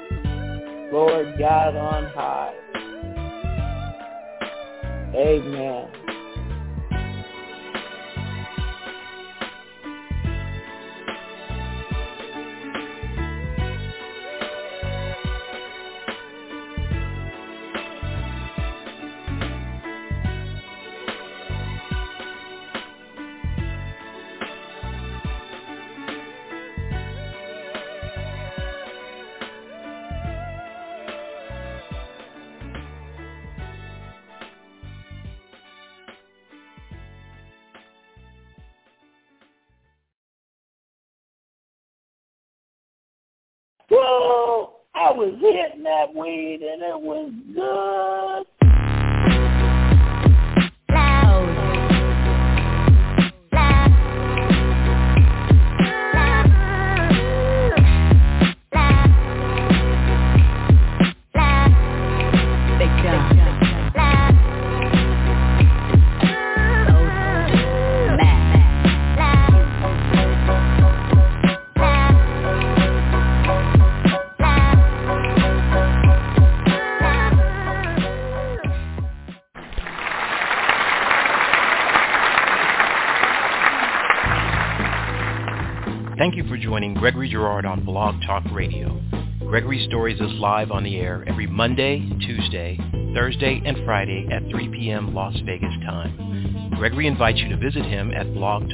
Lord God on high. Amen. Whoa! I was hitting that weed and it was good. Thank you for joining Gregory Girard on Blog Talk Radio. Gregory Stories is live on the air every Monday, Tuesday, Thursday, and Friday at 3 p.m. Las Vegas time. Gregory invites you to visit him at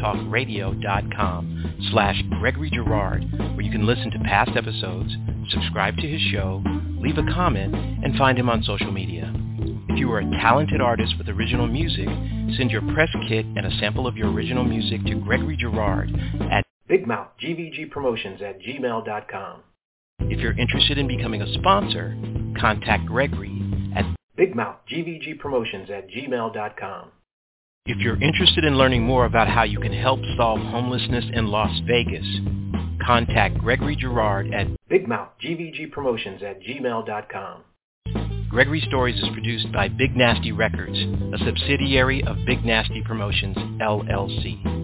blogtalkradio.com/Gregory Girard, where you can listen to past episodes, subscribe to his show, leave a comment, and find him on social media. If you are a talented artist with original music, send your press kit and a sample of your original music to Gregory Girard at BigMouthGVGPromotions@gmail.com. If you're interested in becoming a sponsor, contact Gregory at BigMouthGVGPromotions@gmail.com. If you're interested in learning more about how you can help solve homelessness in Las Vegas, contact Gregory Girard at BigMouthGVGPromotions@gmail.com. Gregory Stories is produced by Big Nasty Records, a subsidiary of Big Nasty Promotions, LLC.